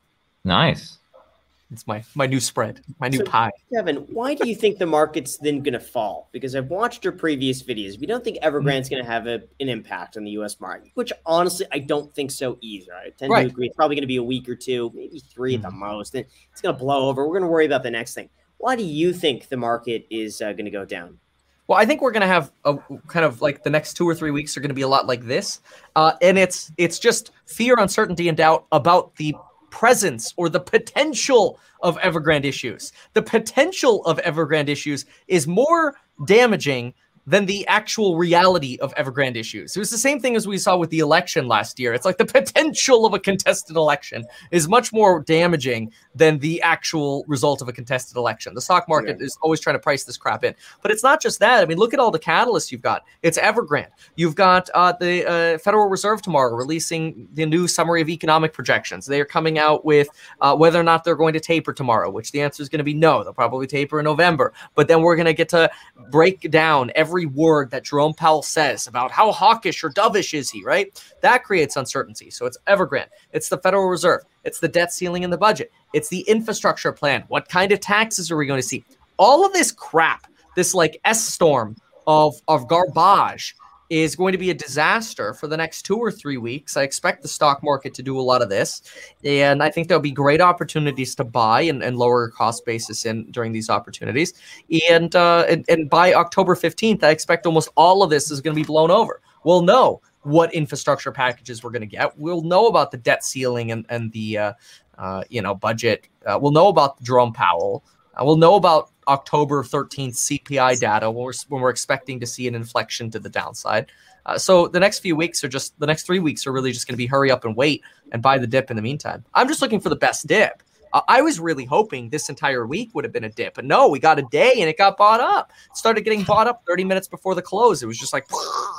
Nice. It's my my new spread, my new So, pie. Kevin, why do you think the market's then going to fall? Because I've watched your previous videos. We don't think Evergrande's going to have a, an impact on the U S market, which honestly, I don't think so either. I tend Right. to agree. It's probably going to be a week or two, maybe three at the most. Then it's going to blow over. We're going to worry about the next thing. Why do you think the market is uh, going to go down? Well, I think we're going to have a kind of like the next two or three weeks are going to be a lot like this. Uh, and it's it's just fear, uncertainty, and doubt about the presence or the potential of Evergrande issues. The potential of Evergrande issues is more damaging than the actual reality of Evergrande issues. It was the same thing as we saw with the election last year. It's like the potential of a contested election is much more damaging than the actual result of a contested election. The stock market yeah. is always trying to price this crap in. But it's not just that. I mean, look at all the catalysts you've got. It's Evergrande. You've got uh, the uh, Federal Reserve tomorrow releasing the new summary of economic projections. They are coming out with uh, whether or not they're going to taper tomorrow, which the answer is going to be no. They'll probably taper in November. But then we're going to get to break down every Every word that Jerome Powell says about how hawkish or dovish is he, right? That creates uncertainty. So it's Evergrande. It's the Federal Reserve. It's the debt ceiling in the budget. It's the infrastructure plan. What kind of taxes are we going to see? All of this crap, this like S-storm of, of garbage is going to be a disaster for the next two or three weeks. I expect the stock market to do a lot of this. And I think there'll be great opportunities to buy and, and lower cost basis in during these opportunities. And, uh, and, and by October fifteenth, I expect almost all of this is going to be blown over. We'll know what infrastructure packages we're going to get. We'll know about the debt ceiling and, and the, uh, uh, you know, budget. Uh, we'll know about Jerome Powell. Uh, we'll know about October thirteenth C P I data when we're, when we're expecting to see an inflection to the downside. Uh, so the next few weeks are just, the next three weeks are really just going to be hurry up and wait and buy the dip in the meantime. I'm just looking for the best dip. Uh, I was really hoping this entire week would have been a dip, but no, we got a day and it got bought up. It started getting bought up thirty minutes before the close. It was just like,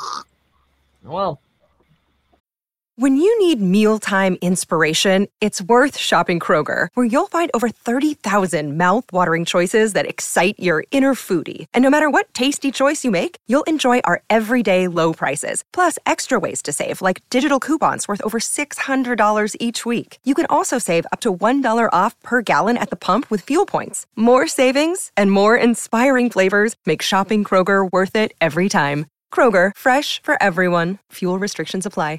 well. When you need mealtime inspiration, it's worth shopping Kroger, where you'll find over thirty thousand mouth-watering choices that excite your inner foodie. And no matter what tasty choice you make, you'll enjoy our everyday low prices, plus extra ways to save, like digital coupons worth over six hundred dollars each week. You can also save up to one dollar off per gallon at the pump with fuel points. More savings and more inspiring flavors make shopping Kroger worth it every time. Kroger, fresh for everyone. Fuel restrictions apply.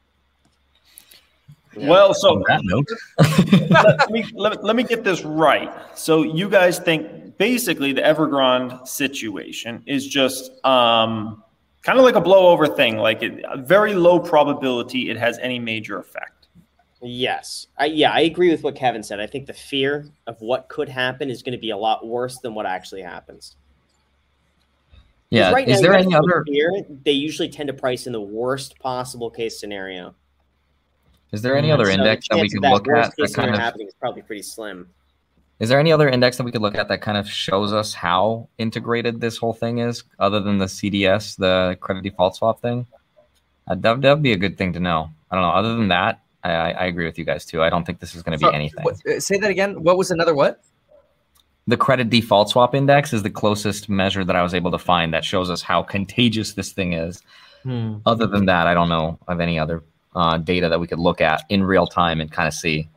Well, so On that note. let, me, let, let me get this right. So you guys think basically the Evergrande situation is just um, kind of like a blowover thing, like it, a very low probability it has any major effect. Yes. I, yeah, I agree with what Kevin said. I think the fear of what could happen is going to be a lot worse than what actually happens. Yeah. Right is now, there any other fear, they usually tend to price in the worst possible case scenario. Is there any other so index that we could that look worst at case that kind of happening is probably pretty slim. Is there any other index that we could look at that kind of shows us how integrated this whole thing is, other than the C D S, the credit default swap thing? Uh, that would be a good thing to know. I don't know. Other than that, I, I agree with you guys too. I don't think this is going to be So, anything. what, uh, say that again. What was another what? The credit default swap index is the closest measure that I was able to find that shows us how contagious this thing is. Hmm. Other than that, I don't know of any other uh, data that we could look at in real time and kind of see.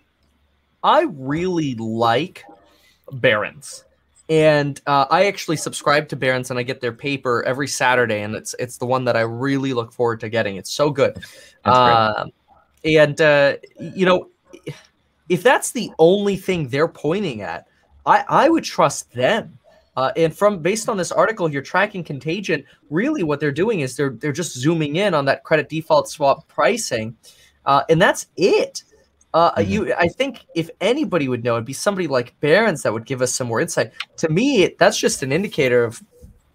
I really like Barron's, and uh, I actually subscribe to Barron's, and I get their paper every Saturday, and it's it's the one that I really look forward to getting. It's so good, uh, and uh, you know, if that's the only thing they're pointing at, I I would trust them. Uh, and from based on this article here, Tracking Contagion, really what they're doing is they're they're just zooming in on that credit default swap pricing, uh, and that's it. Uh, mm-hmm. You, I think if anybody would know, it'd be somebody like Barron's that would give us some more insight. To me, that's just an indicator of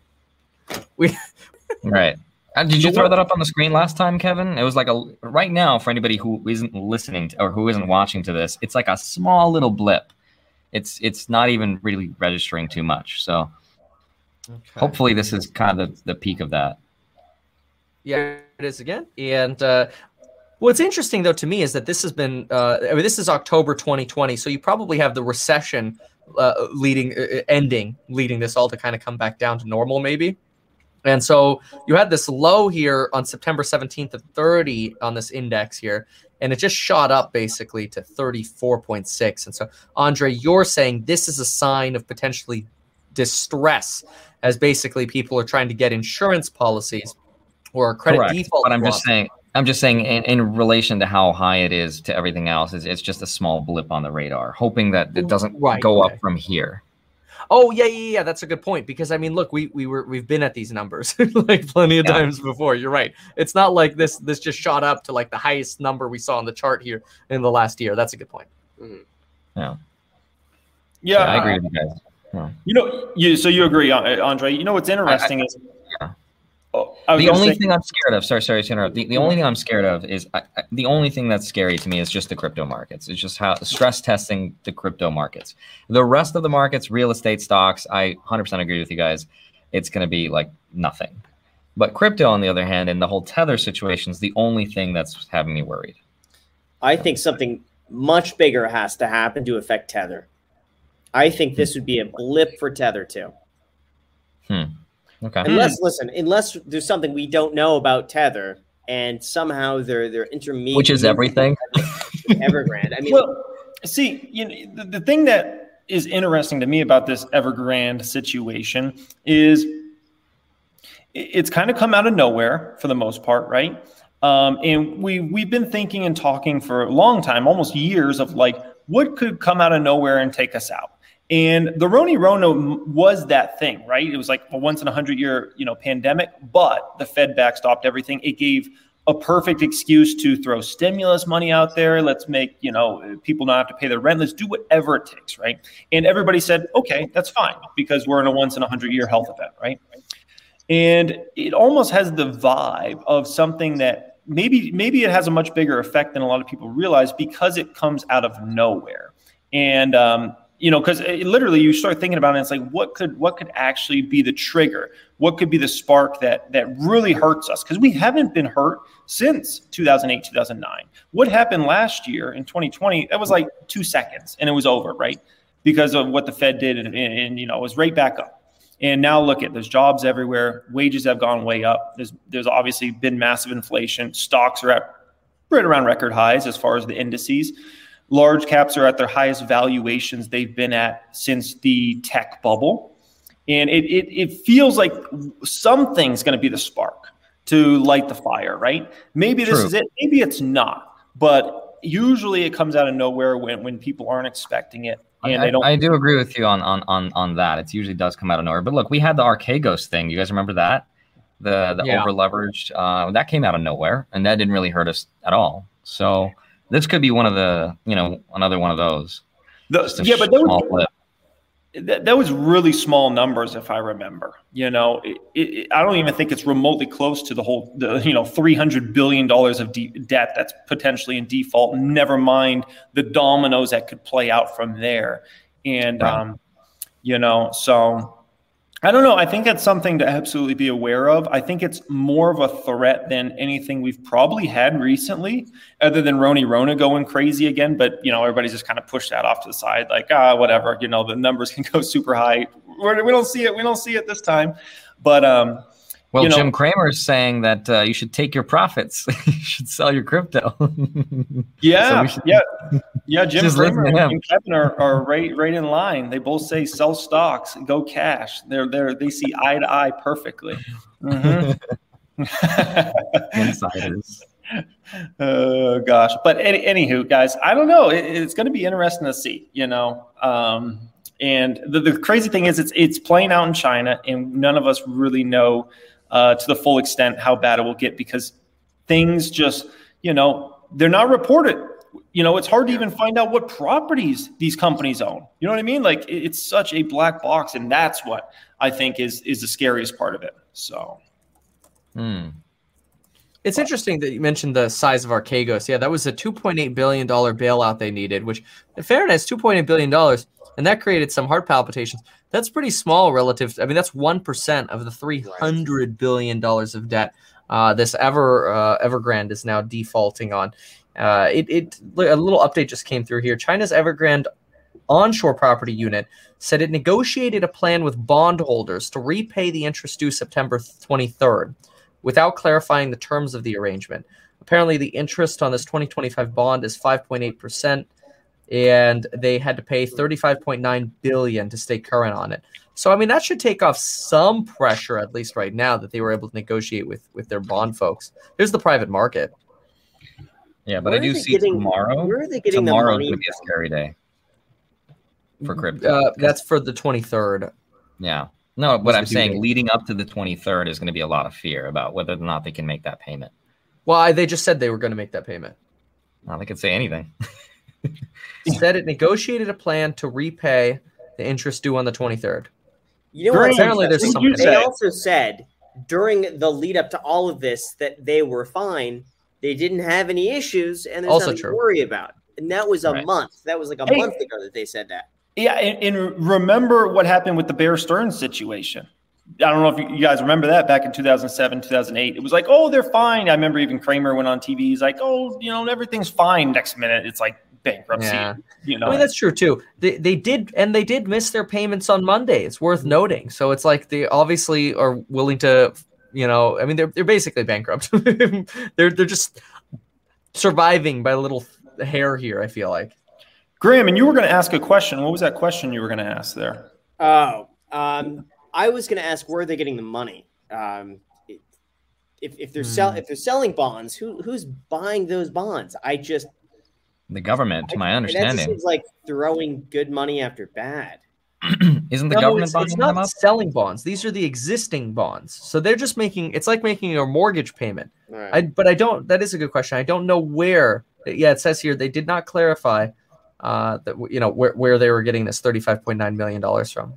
we. Right. Uh, did you throw that up on the screen last time, Kevin? It was like a right now for anybody who isn't listening to, or who isn't watching to this. It's like a small little blip. It's it's not even really registering too much. So okay. Hopefully this is kind of the, the peak of that. Yeah, it is again. And uh, what's interesting, though, to me is that this has been uh, – I mean, this is October twenty twenty, so you probably have the recession uh, leading uh, ending, leading this all to kind of come back down to normal maybe. And so you had this low here on September seventeenth of thirty on this index here, and it just shot up basically to thirty-four point six. And so, Andre, you're saying this is a sign of potentially distress, as basically people are trying to get insurance policies or credit Correct. default. But I'm swaps. just saying, I'm just saying in, in relation to how high it is to everything else, is it's just a small blip on the radar, hoping that it doesn't Right, go okay. up from here. Oh yeah, yeah, yeah. That's a good point, because I mean, look, we we were we've been at these numbers like plenty of Yeah. times before. You're right. It's not like this this just shot up to like the highest number we saw on the chart here in the last year. That's a good point. Yeah. Yeah, Yeah, I agree with you guys. Yeah. You know, you so you agree, An- Andre. You know what's interesting I- I- is yeah. oh, I was The gonna only say- thing I'm scared of, sorry, sorry to interrupt. The, the only thing I'm scared of is I, I, the only thing that's scary to me is just the crypto markets. It's just how stress testing the crypto markets. The rest of the markets, real estate, stocks, I one hundred percent agree with you guys. It's going to be like nothing. But crypto, on the other hand, and the whole Tether situation is the only thing that's having me worried. I think something much bigger has to happen to affect Tether. I think this would be a blip for Tether too. Hmm. Okay. Unless, listen, unless there's something we don't know about Tether, and somehow they're they're intermediate, Which is everything. Evergrande. I mean, Well, see, you know, the, the thing that is interesting to me about this Evergrande situation is it- it's kind of come out of nowhere for the most part, right? Um, and we we've been thinking and talking for a long time, almost years, of like what could come out of nowhere and take us out. And the Roni Rono was that thing, right? It was like a once in a hundred year, you know, pandemic, but the Fed backstopped everything. It gave a perfect excuse to throw stimulus money out there. Let's make, you know, people not have to pay their rent. Let's do whatever it takes, right? And everybody said, okay, that's fine, because we're in a once in a hundred year health event, right? And it almost has the vibe of something that maybe maybe it has a much bigger effect than a lot of people realize, because it comes out of nowhere. And um, you know, because literally you start thinking about it, and it's like, what could what could actually be the trigger? What could be the spark that that really hurts us? Because we haven't been hurt since two thousand eight, two thousand nine. What happened last year in twenty twenty? That was like two seconds and it was over, right? Because of what the Fed did, and, and, and you know, it was right back up. And now look at, there's jobs everywhere. Wages have gone way up. There's there's obviously been massive inflation. Stocks are at right around record highs as far as the indices. Large caps are at their highest valuations they've been at since the tech bubble. And it it, it feels like something's going to be the spark to light the fire, right? Maybe this True. is it. Maybe it's not. But usually it comes out of nowhere when, when people aren't expecting it. And I, they don't. I do agree with you on, on on on that. It usually does come out of nowhere. But look, we had the Archegos thing. You guys remember that? The the Yeah. over leveraged uh, that came out of nowhere, and that didn't really hurt us at all. So this could be one of the, you know, another one of those. The- Just a yeah, but that small was, flip. that, that was really small numbers, if I remember. You know, it, it, I don't even think it's remotely close to the whole, the, you know, three hundred billion dollars of de- debt that's potentially in default. Never mind the dominoes that could play out from there. And, Right. um, you know, so I don't know. I think that's something to absolutely be aware of. I think it's more of a threat than anything we've probably had recently, other than Roni Rona going crazy again. But, you know, everybody's just kind of pushed that off to the side, like, ah, whatever, you know, the numbers can go super high. We're, we don't see it. We don't see it this time. But, um, Well, you know, Jim Cramer's saying that uh, you should take your profits. You should sell your crypto. yeah, So we should- yeah, yeah. Jim Just listen Cramer to and him. Kevin are, are right, right in line. They both say sell stocks, go cash. They're, they're, they see eye to eye perfectly. Mhm. Insiders. Oh gosh, but any, anywho, guys, I don't know. It, it's going to be interesting to see, you know. Um, and the, the crazy thing is, it's it's playing out in China, and none of us really know uh, to the full extent how bad it will get, because things just, you know, they're not reported. You know, it's hard to even find out what properties these companies own. You know what I mean? Like, it, it's such a black box, and that's what I think is is the scariest part of it. So. Hmm. It's interesting that you mentioned the size of Archegos. Yeah, that was a two point eight billion dollars bailout they needed, which, in fairness, two point eight billion dollars, and that created some heart palpitations. That's pretty small relative. I mean, that's one percent of the three hundred billion dollars of debt uh, this Ever uh, Evergrande is now defaulting on. Uh, it, it A little update just came through here. China's Evergrande onshore property unit said it negotiated a plan with bondholders to repay the interest due September twenty-third without clarifying the terms of the arrangement. Apparently, the interest on this twenty twenty-five bond is five point eight percent, and they had to pay thirty-five point nine billion dollars to stay current on it. So, I mean, that should take off some pressure, at least right now, that they were able to negotiate with, with their bond folks. There's the private market. Yeah, but Where I do are they see getting- tomorrow. where are they getting the Tomorrow's money going to be a scary day for crypto. Uh, that's for the twenty-third. Yeah. No, but What's I'm the due saying date? leading up to the twenty-third is going to be a lot of fear about whether or not they can make that payment. Well, I, they just said they were going to make that payment. Well, they could say anything. Said it negotiated a plan to repay the interest due on the twenty-third. You know Very what? Apparently there's interesting. some- You They say- also said during the lead up to all of this that they were fine. They didn't have any issues, and there's Also nothing true. to worry about. And that was a Right. month. That was like a Hey. month ago that they said that. Yeah, and, and remember what happened with the Bear Stearns situation. I don't know if you, you guys remember that back in two thousand seven, two thousand eight. It was like, oh, they're fine. I remember even Kramer went on T V. He's like, oh, you know, everything's fine. Next minute, it's like bankruptcy. Yeah. You know, I mean, that's true too. They they did, and they did miss their payments on Monday. It's worth noting. So it's like they obviously are willing to, you know, I mean, they're they're basically bankrupt. they're they're just surviving by a little hair here. I feel like. Graham, and you were going to ask a question. What was that question you were going to ask there? Oh, um, I was going to ask where are they getting the money? Um, if if they're sell if they're selling bonds, who who's buying those bonds? I just The government, to my that just understanding. seems like throwing good money after bad. Isn't the No, government it's, buying it's them not up? selling bonds. These are the existing bonds. So they're just making. It's like making a mortgage payment. All right. I, but I don't. That is a good question. I don't know where. Yeah, it says here they did not clarify uh, that you know where, where they were getting this thirty-five point nine million dollars from.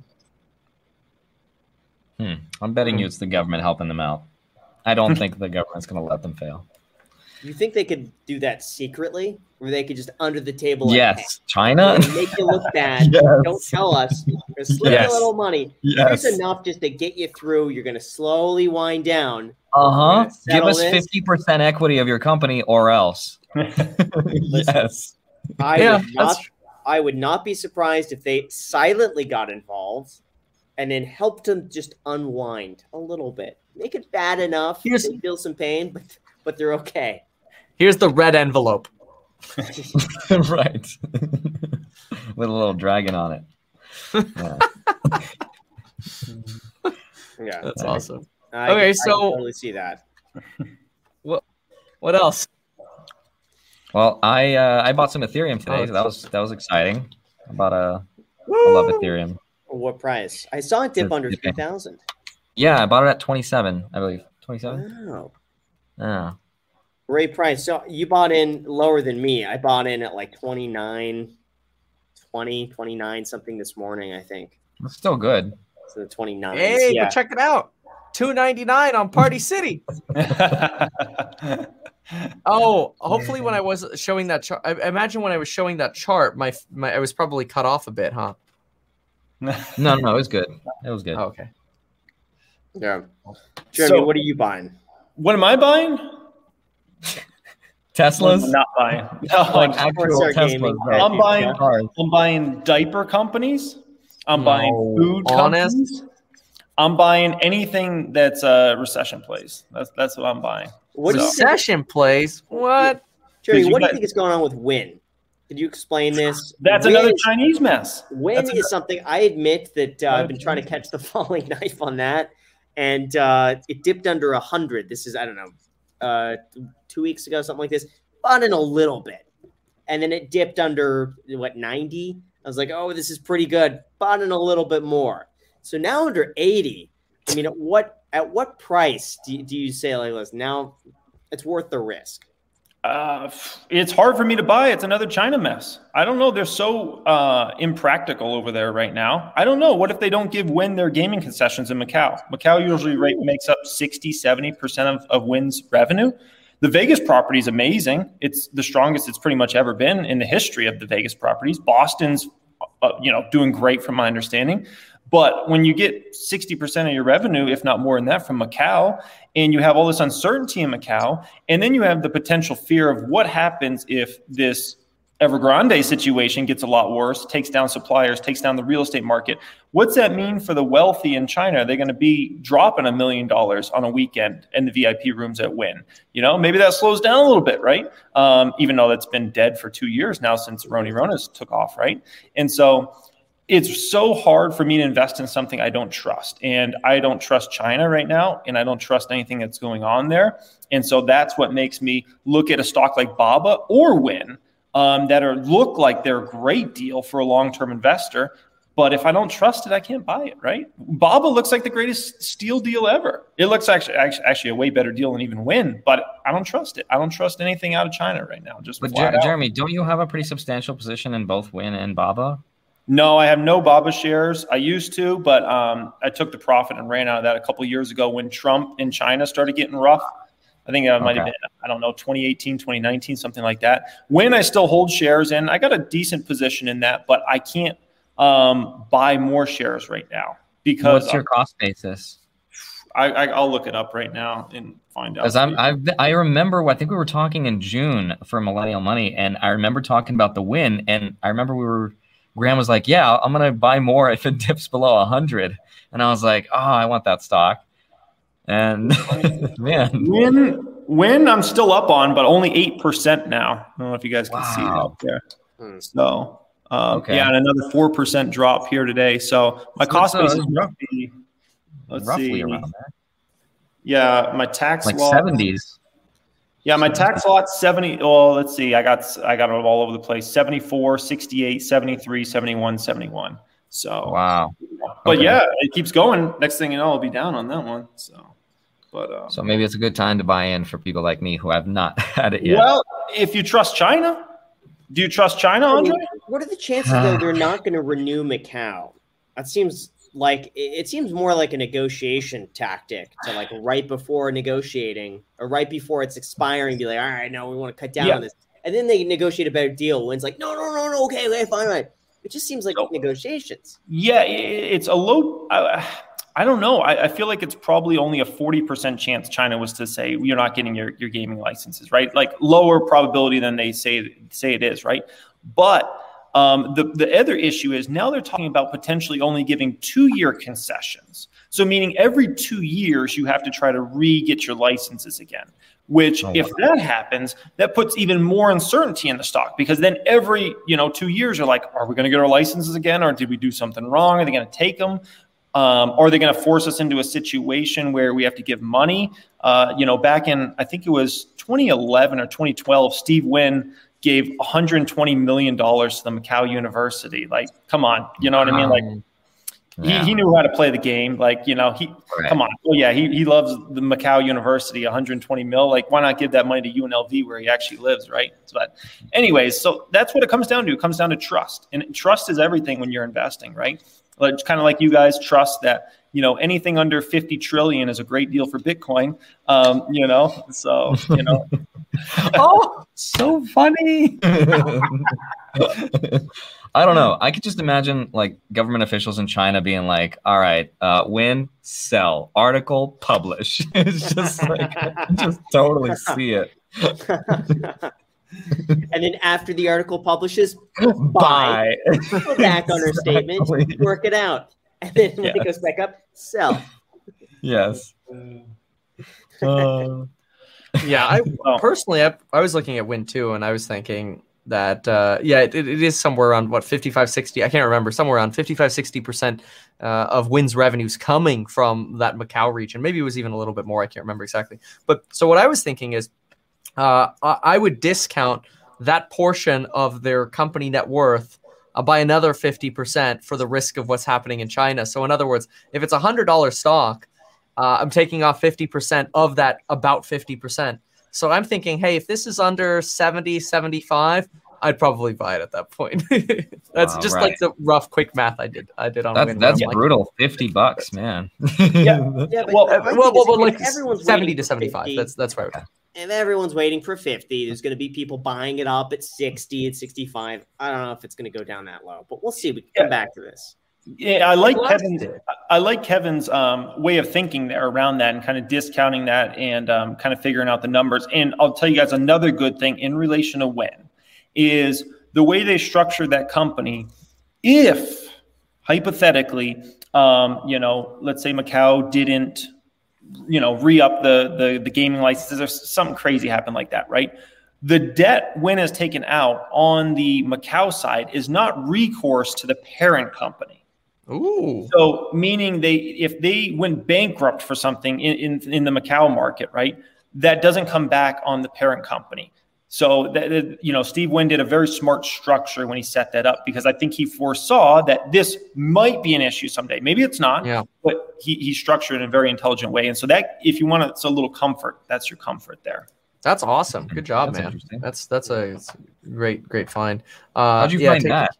Hmm. I'm betting you it's the government helping them out. I don't think the government's going to let them fail. You think they could do that secretly, where they could just under the table? Like, Yes, China. "Hey, make you look bad. Yes. Don't tell us. We're gonna slip Yes. you a little money. Yes. Here's enough just to get you through. You're going to slowly wind down. Uh huh. gonna Give settle us this. fifty percent equity of your company, or else. Yes. I Yeah, would not. that's- I would not be surprised if they silently got involved, and then helped them just unwind a little bit. Make it bad enough. Here's- They feel some pain, but but they're okay. Here's the red envelope. Right. With a little dragon on it. Yeah. Yeah. That's Right. awesome. I Okay, can- I so- can totally see that. What else? Well, I uh, I bought some Ethereum today, Oh, so that was that was exciting. I bought a I love Ethereum. What price? I saw it dip It's under dipping. three thousand. Yeah, I bought it at twenty-seven, I believe. twenty-seven? Wow. Yeah. Great price. So you bought in lower than me. I bought in at like twenty-nine, twenty, twenty-nine something this morning, I think. It's still good. So the twenty-nine. Hey, yeah. go check it out. two ninety-nine on Party City. Oh, hopefully when I was showing that chart, I imagine when I was showing that chart, my my I was probably cut off a bit, huh? No, no, no, it was good. It was good. Oh, okay. Yeah. Jeremy, So- what are you buying? What am I buying? Teslas? I'm not buying. Like No, actual Corsair Teslas. Gaming. right? I'm buying- Cars. I'm buying diaper companies. I'm No, buying food honest? companies. I'm buying anything that's uh, recession plays. That's that's what I'm buying. What do you think, Recession plays. What? Jeremy, you what do you guys- think is going on with Win? Could you explain this? That's Win another is- Chinese mess. Win That's is something I admit that uh, I've been trying to catch the falling knife on that, and uh, it dipped under a hundred. This is I don't know, uh, two weeks ago, something like this. Bought in a little bit, and then it dipped under what ninety. I was like, oh, this is pretty good. Bought in a little bit more. So now under eighty. I mean, at what at what price do you, do you say like, listen, now it's worth the risk? Uh, it's hard for me to buy. It's another China mess. I don't know. They're so uh, impractical over there right now. I don't know. What if they don't give Win their gaming concessions in Macau? Macau usually rate makes up sixty, seventy percent of, of Win's revenue. The Vegas property is amazing. It's the strongest it's pretty much ever been in the history of the Vegas properties. Boston's, uh, you know, doing great from my understanding. But when you get sixty percent of your revenue, if not more than that, from Macau, and you have all this uncertainty in Macau, and then you have the potential fear of what happens if this Evergrande situation gets a lot worse, takes down suppliers, takes down the real estate market. What's that mean for the wealthy in China? Are they going to be dropping a million dollars on a weekend in the V I P rooms at Wynn? You know, maybe that slows down a little bit, right? Um, even though that's been dead for two years now since Roni Ronas took off, right? And so it's so hard for me to invest in something I don't trust. And I don't trust China right now, and I don't trust anything that's going on there. And so that's what makes me look at a stock like Baba or Wynn um, that are look like they're a great deal for a long-term investor. But if I don't trust it, I can't buy it, right? Baba looks like the greatest steal deal ever. It looks actually actually, actually a way better deal than even Wynn, but I don't trust it. I don't trust anything out of China right now. Just but Jer- Jeremy, don't you have a pretty substantial position in both Wynn and Baba? No, I have no Baba shares. I used to, but um, I took the profit and ran out of that a couple of years ago when Trump in China started getting rough. I think it might okay. have been, I don't know, twenty eighteen, twenty nineteen, something like that. When I still hold shares in, I got a decent position in that, but I can't um, buy more shares right now because what's your cost basis? I, I, I'll look it up right now and find out. Because I'm, I I remember, I think we were talking in June for Millennial Money, and I remember talking about the Wynn, and I remember we were, Graham was like, yeah, I'm going to buy more if it dips below one hundred. And I was like, oh, I want that stock. And man. Wynn, Wynn I'm still up on, but only eight percent now. I don't know if you guys can wow. see that there. Hmm. So, um, okay. yeah, and another four percent drop here today. So my so cost base is roughly, let's roughly see. around there. Yeah, my tax like loss. seventies. Yeah, my tax lot seventy. Well, let's see. I got I got it all over the place. seventy-four, sixty-eight, seventy-three, seventy-one, seventy-one. So wow. But okay. yeah, it keeps going. Next thing you know, I'll be down on that one. So, but um, so maybe it's a good time to buy in for people like me who have not had it yet. Well, if you trust China, do you trust China, Andre? I mean, what are the chances though they're not going to renew Macau? That seems like it seems more like a negotiation tactic to like right before negotiating or right before it's expiring, be like, all right, no, we want to cut down yeah. on this. And then they negotiate a better deal. When it's like, no, no, no, no, okay, okay, fine, fine. It just seems like so, negotiations. Yeah, it's a low. I, I don't know. I, I feel like it's probably only a forty percent chance China was to say you're not getting your, your gaming licenses, right? Like lower probability than they say say it is, right? But Um, the, the other issue is now they're talking about potentially only giving two-year concessions. So meaning every two years you have to try to re-get your licenses again, which oh, if wow. that happens, that puts even more uncertainty in the stock because then every, you know, two years you're like, are we going to get our licenses again? Or did we do something wrong? Are they going to take them? Um, or are they going to force us into a situation where we have to give money? Uh, you know, back in, I think it was twenty eleven or twenty twelve, Steve Wynn gave one hundred twenty million dollars to the Macau University. Like, come on, you know what I mean? Like, yeah. he, he knew how to play the game. Like, you know, he, right. come on. Oh yeah, he he loves the Macau University, one hundred twenty mil. Like, why not give that money to U N L V where he actually lives, right? But anyways, so that's what it comes down to. It comes down to trust. And trust is everything when you're investing, right? Like, kind of like you guys trust that, you know, anything under fifty trillion is a great deal for Bitcoin. Um, you know, so, you know. Oh, so funny. I don't know. I could just imagine like government officials in China being like, all right, uh, win, sell, article, publish. It's just like, I just totally see it. And then after the article publishes, buy. buy. Go back on her exactly. statement, work it out. And then when yes. it goes back up, sell. Yes. Uh, yeah, I personally, I, I was looking at Wynn too, and I was thinking that, uh, yeah, it, it is somewhere around, what, fifty-five, sixty, I can't remember, somewhere around fifty-five, sixty percent uh, of Wynn's revenues coming from that Macau region. Maybe it was even a little bit more, I can't remember exactly. But so what I was thinking is, uh, I would discount that portion of their company net worth uh, by another fifty percent for the risk of what's happening in China. So in other words, if it's a one hundred dollars stock, uh, I'm taking off fifty percent of that, about fifty percent. So I'm thinking, hey, if this is under seventy, seventy-five, I'd probably buy it at that point. That's wow, just right. like the rough, quick math I did. I did on that's, Wynn. That's brutal. Like, fifty bucks, man. yeah, yeah. But well, well, well, well like seventy to seventy-five. fifty, that's that's right. Okay. If everyone's waiting for fifty, there's going to be people buying it up at sixty, at sixty-five. I don't know if it's going to go down that low, but we'll see. We can yeah. come back to this. Yeah, I like Kevin's. I like Kevin's um, way of thinking there around that and kind of discounting that and um, kind of figuring out the numbers. And I'll tell you guys another good thing in relation to Wynn is the way they structured that company, if hypothetically, um, you know, let's say Macau didn't, you know, re-up the, the, the gaming licenses or something crazy happened like that, right? The debt, when it's taken out on the Macau side, is not recourse to the parent company. Ooh. So meaning they, if they went bankrupt for something in, in, in the Macau market, right, that doesn't come back on the parent company. So that, you know, Steve Wynn did a very smart structure when he set that up, because I think he foresaw that this might be an issue someday. Maybe it's not, yeah. but he, he structured it in a very intelligent way. And so that, if you want to, it's a little comfort, that's your comfort there. That's awesome. Good job, That's man. That's that's a, that's a great great find. Uh, How'd you yeah, find take, that?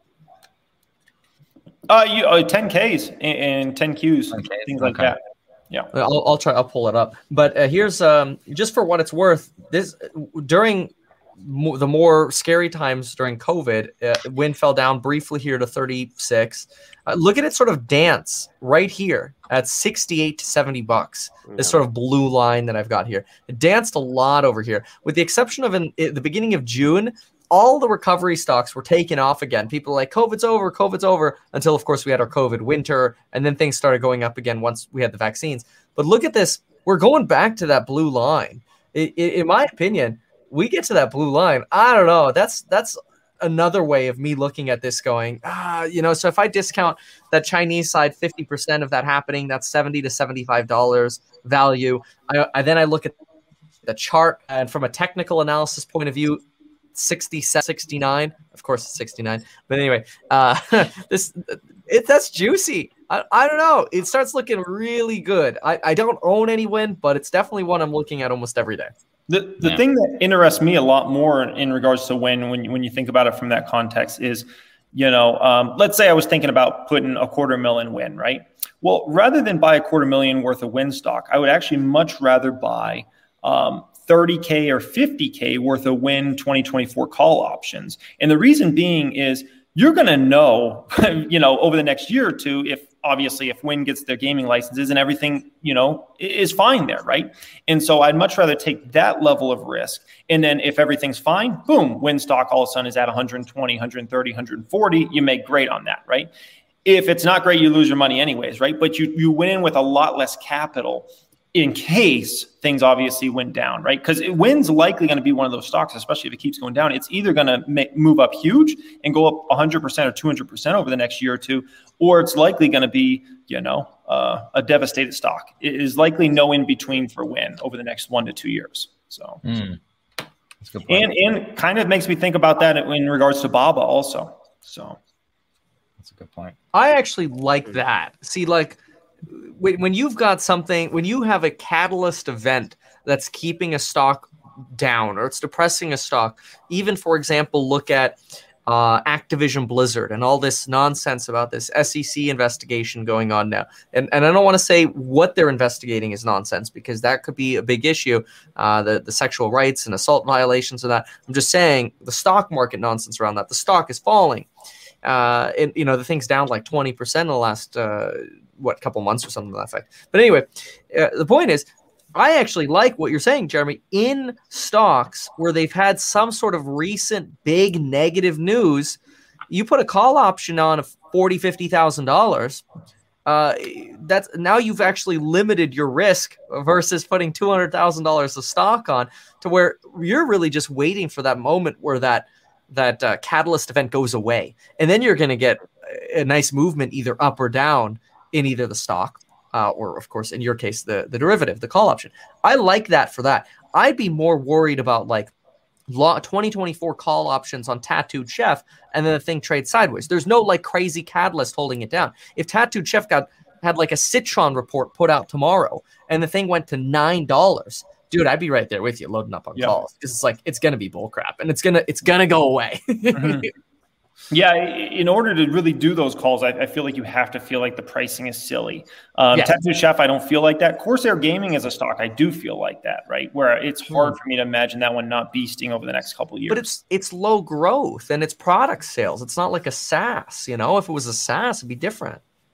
Uh, you uh, ten Ks and, and ten Qs, ten Ks, things like okay. that. Yeah, I'll, I'll try. I'll pull it up. But uh, here's um just for what it's worth. This during mo- the more scary times during COVID, uh, Wynn fell down briefly here to thirty-six. Uh, look at it sort of dance right here at sixty-eight to seventy bucks. This sort of blue line that I've got here. It danced a lot over here, with the exception of in, in the beginning of June. All the recovery stocks were taken off again. People were like, COVID's over, COVID's over, until, of course, we had our COVID winter, and then things started going up again once we had the vaccines. But look at this. We're going back to that blue line. I, I, in my opinion, we get to that blue line. I don't know. That's that's another way of me looking at this going, ah, you know, so if I discount that Chinese side, fifty percent of that happening, that's seventy to seventy-five dollars value. I, I Then I look at the chart, and from a technical analysis point of view, sixty, sixty-nine, of course it's sixty-nine, but anyway, uh this it that's juicy. I, I don't know, it starts looking really good. I, I don't own any Wynn, but it's definitely one I'm looking at almost every day. The the Yeah. thing that interests me a lot more in regards to Wynn, when you, when you think about it from that context, is, you know, um, let's say I was thinking about putting a quarter mil in Wynn, right? Well, rather than buy a quarter million worth of Wynn stock, I would actually much rather buy um, thirty K or fifty K worth of Wynn twenty twenty-four call options. And the reason being is you're going to know, you know, over the next year or two, if obviously if Wynn gets their gaming licenses and everything, you know, is fine there, right? And so I'd much rather take that level of risk. And then if everything's fine, boom, Wynn stock all of a sudden is at one hundred twenty, one hundred thirty, one hundred forty. You make great on that, right? If it's not great, you lose your money anyways, right? But you you went in with a lot less capital in case things obviously went down, right? Because Wynn's likely going to be one of those stocks, especially if it keeps going down. It's either going to move up huge and go up one hundred percent or two hundred percent over the next year or two, or it's likely going to be, you know, uh, a devastated stock. It is likely no in between for Wynn over the next one to two years. So, Mm. That's a good point. and and kind of makes me think about that in regards to Baba also. So, That's a good point. I actually like that. See, like when when you've got something, when you have a catalyst event that's keeping a stock down or it's depressing a stock, even, for example, look at uh, Activision Blizzard and all this nonsense about this S E C investigation going on now. And and I don't want to say what they're investigating is nonsense, because that could be a big issue, uh, the, the sexual rights and assault violations of that. I'm just saying the stock market nonsense around that. The stock is falling. Uh, and, you know, the thing's down like twenty percent in the last, uh, what, couple months or something to that effect. But anyway, uh, the point is, I actually like what you're saying, Jeremy, in stocks where they've had some sort of recent big negative news. You put a call option on of forty thousand dollars, fifty thousand dollars. Uh, that's now you've actually limited your risk versus putting two hundred thousand dollars of stock on, to where you're really just waiting for that moment where that that uh, catalyst event goes away. And then you're going to get a nice movement either up or down in either the stock uh, or, of course, in your case, the, the derivative, the call option. I like that for that. I'd be more worried about like law, twenty twenty-four call options on Tattooed Chef, and then the thing trades sideways. There's no like crazy catalyst holding it down. If Tattooed Chef got had like a Citron report put out tomorrow and the thing went to nine dollars, dude, I'd be right there with you loading up on Yeah. calls, because it's like it's gonna be bull crap and it's gonna it's gonna go away. Mhm. Yeah, i- in order to really do those calls, I, I feel like you have to feel like the pricing is silly. Um, Yes. Tattoo Chef, I don't feel like that. Corsair Gaming as a stock, I do feel like that, right? Where it's hard for me to imagine that one not beasting over the next couple of years. But it's it's low growth and it's product sales. It's not like a SaaS, you know. If it was a SaaS, it'd be different.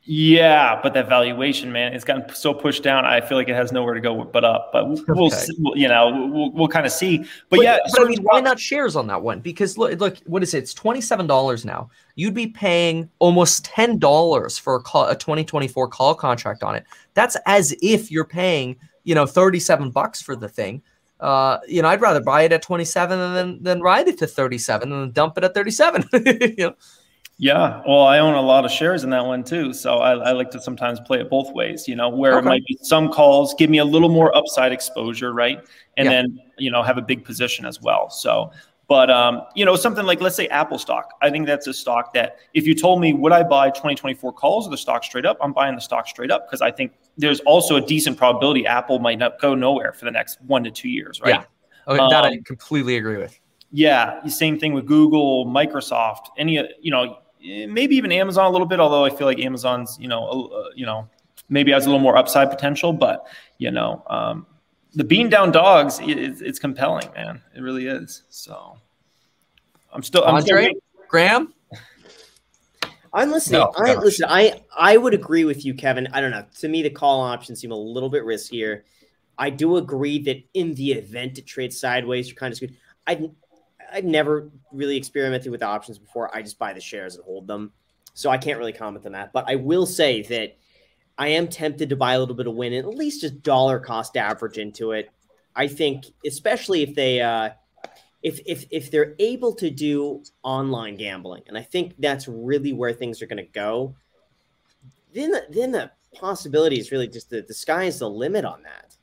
Yeah, but that valuation, man, it's gotten so pushed down. I feel like it has nowhere to go but up. But we'll, we'll Okay. see, we'll, you know, we'll, we'll kind of see. But, But, yeah, but I mean, why not shares on that one? Because look, look, what is it? It's twenty-seven dollars now. You'd be paying almost ten dollars for a, call, a twenty twenty-four call contract on it. That's as if you're paying, you know, thirty-seven bucks for the thing. Uh, you know, I'd rather buy it at twenty-seven and then then ride it to thirty-seven and then dump it at thirty-seven. you know? Yeah, well, I own a lot of shares in that one too, so I, I like to sometimes play it both ways. You know, where Okay. it might be some calls give me a little more upside exposure, right, and Yeah. then you know have a big position as well. So, but um, you know, something like let's say Apple stock. I think that's a stock that if you told me would I buy twenty twenty-four calls or the stock straight up, I'm buying the stock straight up because I think there's also a decent probability Apple might not go nowhere for the next one to two years, right? Yeah, okay, that I Um, completely agree with. Yeah, same thing with Google, Microsoft, any you know, maybe even Amazon a little bit. Although I feel like Amazon's you know, uh, you know, maybe has a little more upside potential. But you know, um, the bean down dogs, it, it's, it's compelling, man. It really is. So I'm still, I'm still Andre, waiting. Graham. I'm listening. No, I no. listen. I I would agree with you, Kevin. I don't know. To me, the call options seem a little bit riskier. I do agree that in the event it trades sideways, you're kind of screwed. I I've never really experimented with options before. I just buy the shares and hold them, so I can't really comment on that. But I will say that I am tempted to buy a little bit of win and at least just dollar cost average into it. I think, especially if they. Uh, If, if if they're able to do online gambling, and I think that's really where things are going to go, then the, then the possibility is really just the, the sky is the limit on that.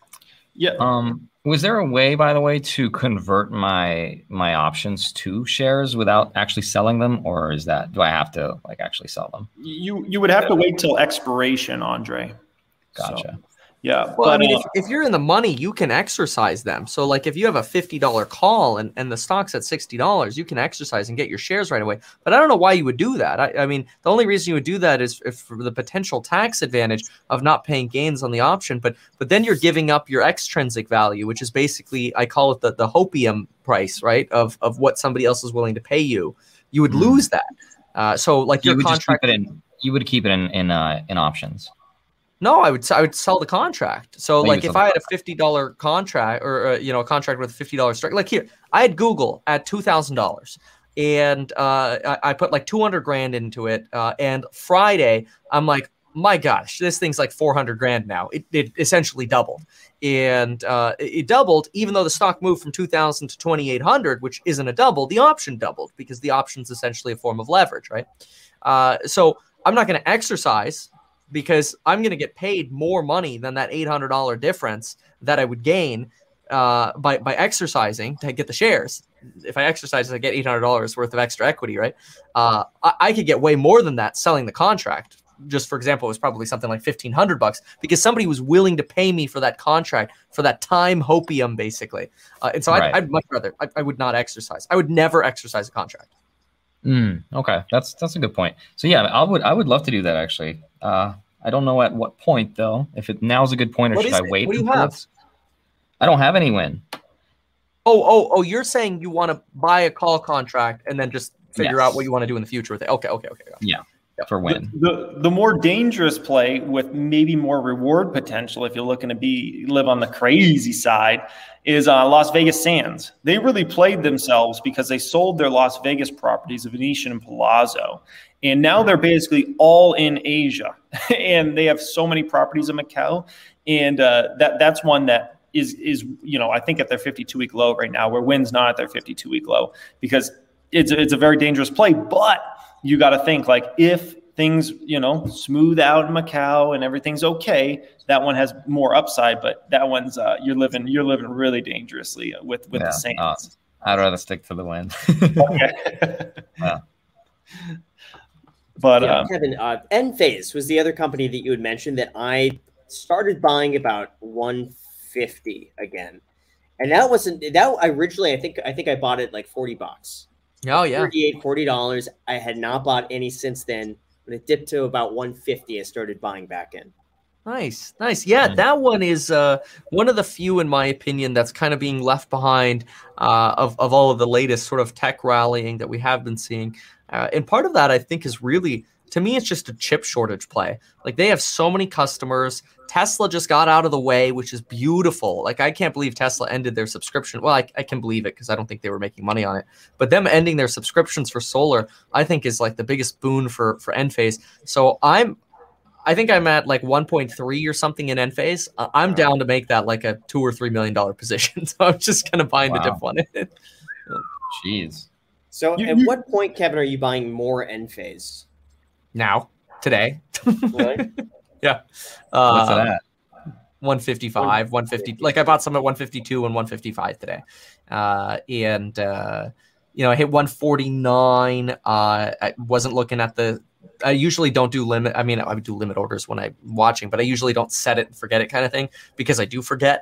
Yeah. Um, was there a way, by the way, to convert my my options to shares without actually selling them, or is that do I have to like actually sell them? You you would have to wait till expiration, Andre. Gotcha. So, yeah. Well, I but, mean, uh, if, if you're in the money, you can exercise them. So, like, if you have a fifty dollars call and, and the stock's at sixty dollars, you can exercise and get your shares right away. But I don't know why you would do that. I, I mean, the only reason you would do that is if for the potential tax advantage of not paying gains on the option. But but then you're giving up your extrinsic value, which is basically, I call it the, the hopium price, right, of, of what somebody else is willing to pay you. You would Mm. lose that. Uh, so, like, You your would just keep contract. it in. You would keep it in in uh, in options. No, I would I would sell the contract. So Oh, you like would if sell I the had a fifty dollars contract or uh, you know a contract with a fifty dollars strike, like here I had Google at two thousand dollars, and uh, I, I put like two hundred grand into it. Uh, and Friday I'm like, my gosh, this thing's like four hundred grand now. It, it essentially doubled, and uh, it it doubled even though the stock moved from two thousand to twenty-eight hundred, which isn't a double. The option doubled because the option's essentially a form of leverage, right? Uh, so I'm not going to exercise, because I'm going to get paid more money than that eight hundred dollars difference that I would gain uh, by, by exercising to get the shares. If I exercise, I get eight hundred dollars worth of extra equity, right? Uh, I, I could get way more than that selling the contract. Just for example, it was probably something like fifteen hundred bucks because somebody was willing to pay me for that contract for that time hopium, basically. Uh, and so Right. I'd, I'd much rather, I, I would not exercise. I would never exercise a contract. Mm, okay, that's that's a good point. So yeah, I would I would love to do that actually. Uh, I don't know at what point though. If it now's a good point, or What should is I it? wait? What do you until have? it's- I don't have any win. Oh, oh, oh! You're saying you want to buy a call contract and then just figure Yes. out what you want to do in the future with it. Okay, okay, okay. Yeah, for win. The, the more dangerous play with maybe more reward potential, if you're looking to be live on the crazy side, is uh, Las Vegas Sands. They really played themselves because they sold their Las Vegas properties, Venetian and Palazzo, and now they're basically all in Asia, and they have so many properties in Macau, and uh, that that's one that is is you know I think at their fifty-two week low right now, where Win's not at their fifty-two week low because it's it's a very dangerous play, but you got to think like if things, you know, smooth out in Macau and everything's okay, that one has more upside, but that one's uh, you're living you're living really dangerously with with Yeah, the Saints. uh, I'd rather stick to the win. Okay. Yeah. But Yeah, um, Kevin, uh, Enphase was the other company that you had mentioned that I started buying about one fifty again, and that wasn't that I originally I think I think I bought it like forty bucks. Oh yeah. thirty-eight, forty dollars. I had not bought any since then. When it dipped to about one fifty, I started buying back in. Nice, nice. Yeah, Mm. that one is uh, one of the few, in my opinion, that's kind of being left behind uh, of, of all of the latest sort of tech rallying that we have been seeing. Uh, and part of that, I think, is really To me, it's just a chip shortage play. Like they have so many customers. Tesla just got out of the way, which is beautiful. Like I can't believe Tesla ended their subscription. Well, I, I can believe it because I don't think they were making money on it. But them ending their subscriptions for solar, I think is like the biggest boon for for Enphase. So I'm, I think I'm at like one point three or something in Enphase. Uh, I'm down to make that like a two or three million dollar position. So I'm just gonna buy the Wow. dip one. Jeez. So You- at you- what point, Kevin, are you buying more Enphase? Now, today. Really? Yeah. What's Uh, it at? one fifty-five, one fifty. Like I bought some at one fifty-two and one fifty-five today. Uh, and, uh, you know, I hit one forty-nine. Uh, I wasn't looking at the, I usually don't do limit. I mean, I would do limit orders when I'm watching, but I usually don't set it and forget it kind of thing because I do forget.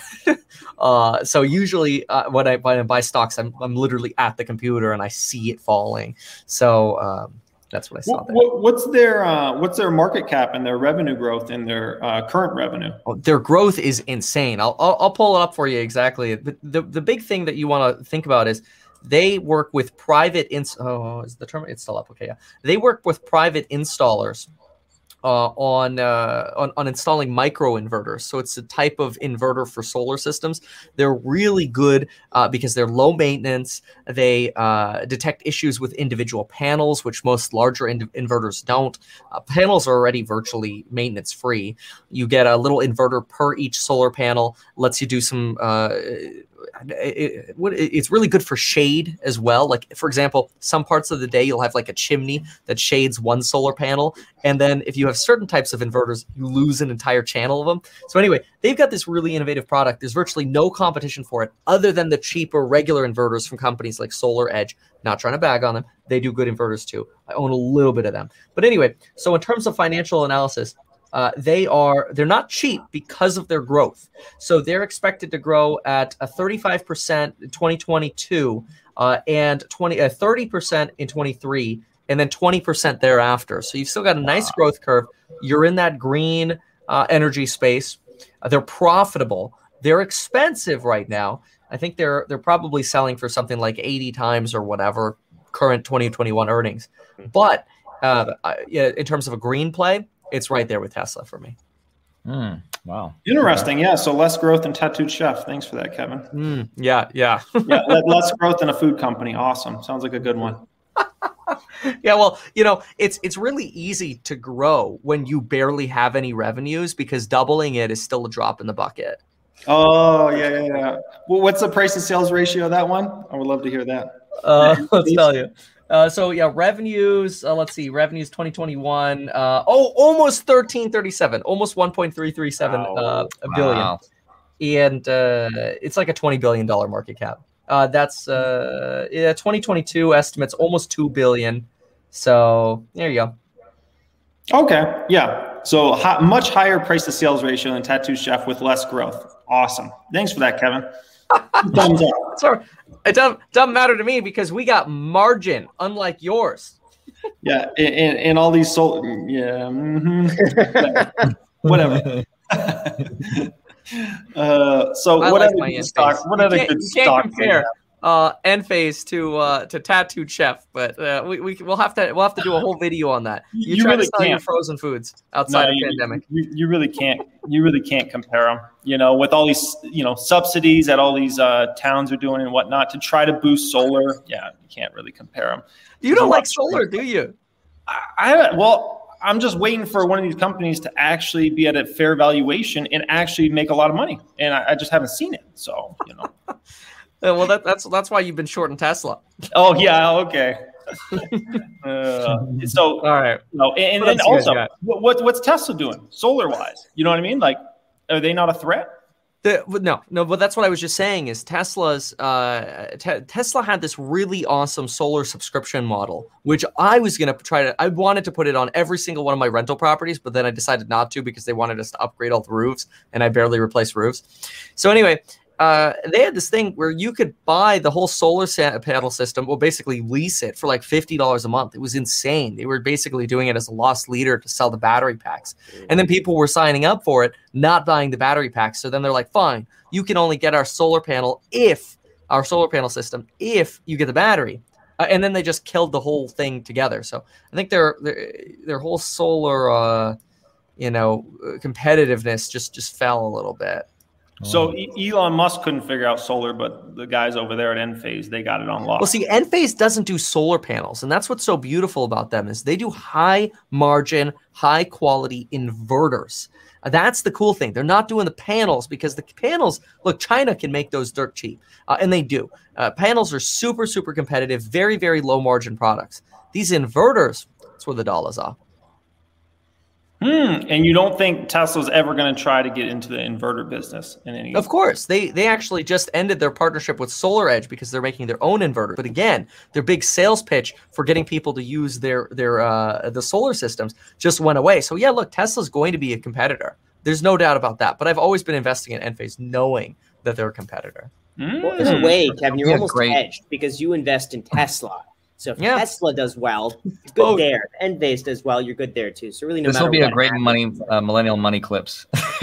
uh, so usually uh, when I, when I buy stocks, I'm, I'm literally at the computer and I see it falling. So, um, that's what I saw What, there. what, what's their uh, what's their market cap and their revenue growth and their uh, current revenue? Oh, their growth is insane. I'll, I'll I'll pull it up for you exactly. But the the big thing that you want to think about is they work with private ins. Oh, is the term? It's still up. Okay, yeah. They work with private installers uh, on uh, on on installing micro inverters. So it's a type of inverter for solar systems. They're really good uh, because they're low maintenance. They uh, detect issues with individual panels, which most larger in- inverters don't. Uh, panels are already virtually maintenance free. You get a little inverter per each solar panel. Lets you do some. Uh, it, it, it's really good for shade as well. Like for example, some parts of the day you'll have like a chimney that shades one solar panel, and then if you have certain types of inverters, you lose an entire channel of them. So anyway, they've got this really innovative product. There's virtually no competition for it other than the cheaper regular inverters from companies like Solar Edge. Not trying to bag on them. They do good inverters too. I own a little bit of them. But anyway, so in terms of financial analysis, Uh, they are they're not cheap because of their growth. So they're expected to grow at a thirty-five percent in twenty twenty-two uh, and twenty uh, thirty percent in twenty-three and then twenty percent thereafter. So you've still got a nice growth curve. You're in that green uh, energy space. Uh, they're profitable. They're expensive right now. I think they're they're probably selling for something like eighty times or whatever current twenty twenty-one earnings. But uh, yeah, in terms of a green play, it's right there with Tesla for me. Mm, wow. Interesting. Yeah. So less growth than Tattooed Chef. Thanks for that, Kevin. Mm, yeah, yeah. Yeah. le- Less growth than a food company. Awesome. Sounds like a good one. Yeah, well, you know, it's it's really easy to grow when you barely have any revenues because doubling it is still a drop in the bucket. Oh, yeah, yeah, yeah. Well, what's the price to sales ratio of that one? I would love to hear that. Uh, let's tell you. Uh, so yeah, revenues. Uh, let's see, revenues twenty twenty-one. Uh, oh, almost thirteen thirty-seven, almost one point three three seven uh, billion, Wow. and uh, it's like a twenty billion dollar market cap. Uh, that's uh, yeah, twenty twenty-two estimates almost two billion. So there you go. Okay. Yeah. So hi- much higher price to sales ratio than Tattoo Chef with less growth. Awesome. Thanks for that, Kevin. Thumbs up. Sorry, it doesn't doesn't matter to me because we got margin, unlike yours. Yeah. And, and, and all these soul. Yeah. mhm. Whatever. uh, so I what like other my good Enphase. stock? What You other can't- good you can't stock? compare uh, Enphase to uh, to Tattooed Chef, but uh, we we we'll have to we'll have to do a whole video on that. You, You try really to sell your can't. frozen foods outside No, of you, pandemic. You, you really can't. You really can't compare them. You know, with all these, you know, subsidies that all these uh, towns are doing and whatnot to try to boost solar. Yeah, you can't really compare them. You don't like solar, do you? I, I well, I'm just waiting for one of these companies to actually be at a fair valuation and actually make a lot of money, and I, I just haven't seen it. So, you know. Uh, well, that, that's that's why you've been shorting Tesla. Oh yeah, okay. uh, so All right. no, and, and What then else you guys also, got? what, what what's Tesla doing solar wise? You know what I mean? Like, are they not a threat? The, but no, no, but that's what I was just saying is Tesla's uh, te- Tesla had this really awesome solar subscription model, which I was going to try to, I wanted to put it on every single one of my rental properties, but then I decided not to because they wanted us to upgrade all the roofs and I barely replaced roofs. So anyway, uh, they had this thing where you could buy the whole solar sa- panel system, well, basically lease it for like fifty dollars a month. It was insane. They were basically doing it as a loss leader to sell the battery packs. And then people were signing up for it, not buying the battery packs. So then they're like, fine, you can only get our solar panel if our solar panel system, if you get the battery. Uh, and then they just killed the whole thing together. So I think their their, their whole solar, uh, you know, competitiveness just just fell a little bit. So e- Elon Musk couldn't figure out solar, but the guys over there at Enphase, they got it unlocked. Well, see, Enphase doesn't do solar panels, and that's what's so beautiful about them is they do high margin, high quality inverters. Uh, that's the cool thing. They're not doing the panels because the panels, look, China can make those dirt cheap, uh, and they do. Uh, panels are super, super competitive, very, very low margin products. These inverters, that's where the dollars are. Hmm. And you don't think Tesla's ever going to try to get into the inverter business in any? Of course, they they actually just ended their partnership with SolarEdge because they're making their own inverter. But again, their big sales pitch for getting people to use their their uh, the solar systems just went away. So yeah, look, Tesla's going to be a competitor. There's no doubt about that. But I've always been investing in Enphase, knowing that they're a competitor. Mm. Well, there's a way, Kevin. You're Yeah, almost great. hedged because you invest in Tesla. So if Yeah. Tesla does well, it's good Oh. there. If Enphase does well, you're good there too. So really, no This matter will be what a great happens- money uh, millennial money clips.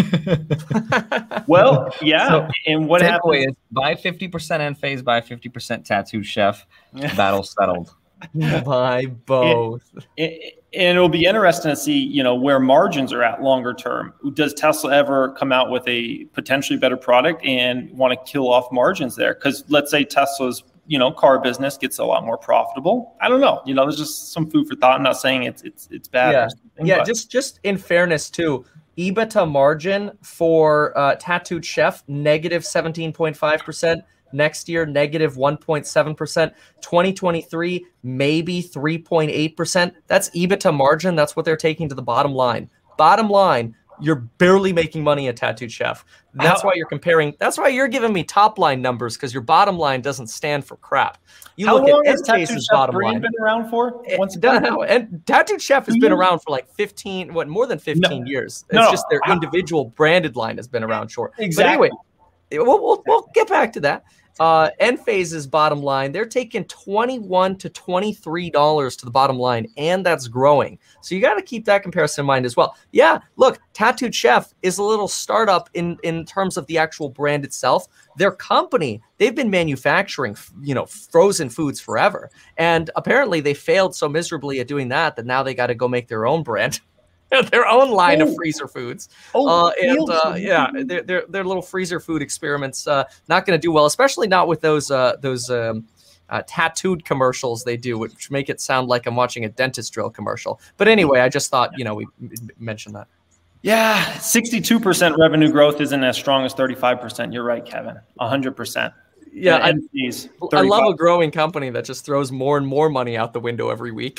Well, yeah. So, and what Takeaway happens? is buy fifty percent Enphase, buy fifty percent Tattooed Chef. Battle settled. Buy both. It, and it'll be interesting to see, you know, where margins are at longer term. Does Tesla ever come out with a potentially better product and want to kill off margins there? Because let's say Tesla's, you know, car business gets a lot more profitable. I don't know. You know, there's just some food for thought. I'm not saying it's it's it's bad. Yeah, or something, yeah. but- Just just in fairness too, EBITDA margin for uh, Tattooed Chef negative seventeen point five percent. Next year, negative one point seven percent. twenty twenty-three, maybe three point eight percent. That's EBITDA margin. That's what they're taking to the bottom line. Bottom line, you're barely making money at Tattooed Chef. That's How- why you're comparing. That's why you're giving me top line numbers because your bottom line doesn't stand for crap. You How look long at has Tattooed Enphase's Chef bottom Green line. been around for? Once No, no, and Tattooed Chef has Two been years? around for like fifteen, what, more than fifteen years. It's No, no, just their how- individual branded line has been around short. Exactly. But anyway, we'll, we'll, we'll get back to that. Uh, Enphase's bottom line, they're taking twenty-one to twenty-three dollars to the bottom line, and that's growing. So you got to keep that comparison in mind as well. Yeah, look, Tattooed Chef is a little startup in, in terms of the actual brand itself. Their company, they've been manufacturing, you know, frozen foods forever. And apparently they failed so miserably at doing that that now they got to go make their own brand. Their own line Oh. of freezer foods. Oh, uh, and field uh, food. yeah, their, their their little freezer food experiments uh, not going to do well, especially not with those uh, those um, uh, tattooed commercials they do, which make it sound like I'm watching a dentist drill commercial. But anyway, I just thought you know we m- mentioned that. Yeah, sixty-two percent revenue growth isn't as strong as thirty-five percent. You're right, Kevin. one hundred percent. Yeah, I, And Enphase, I love a thirty-five. growing company that just throws more and more money out the window every week.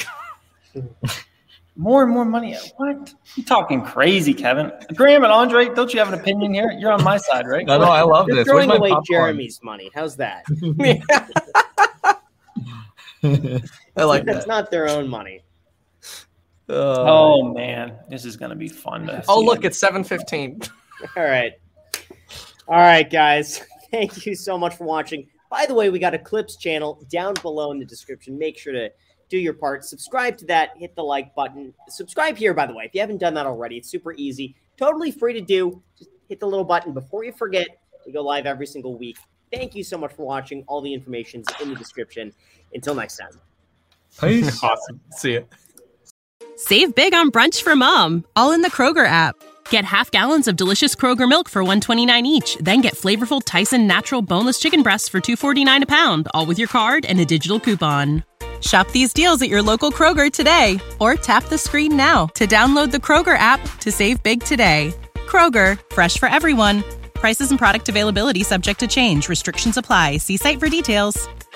More and more money. What? You're talking crazy, Kevin. Graham and Andre, don't you have an opinion here? You're on my side, right? No, no, I love They're this. Where's throwing my away popcorn? Jeremy's money. How's that? I like That's that. not their own money. Uh, Oh man, this is gonna be fun. To oh see. look, it's seven fifteen. All right. All right, guys. Thank you so much for watching. By the way, we got a Clips channel down below in the description. Make sure to do your part. Subscribe to that. Hit the like button. Subscribe here, by the way. If you haven't done that already, it's super easy. Totally free to do. Just hit the little button before you forget. We go live every single week. Thank you so much for watching. All the information's in the description. Until next time. Peace. Awesome. See ya. Save big on brunch for mom, all in the Kroger app. Get half gallons of delicious Kroger milk for one dollar and twenty-nine cents each. Then get flavorful Tyson natural boneless chicken breasts for two dollars and forty-nine cents a pound, all with your card and a digital coupon. Shop these deals at your local Kroger today, or tap the screen now to download the Kroger app to save big today. Kroger, fresh for everyone. Prices and product availability subject to change. Restrictions apply. See site for details.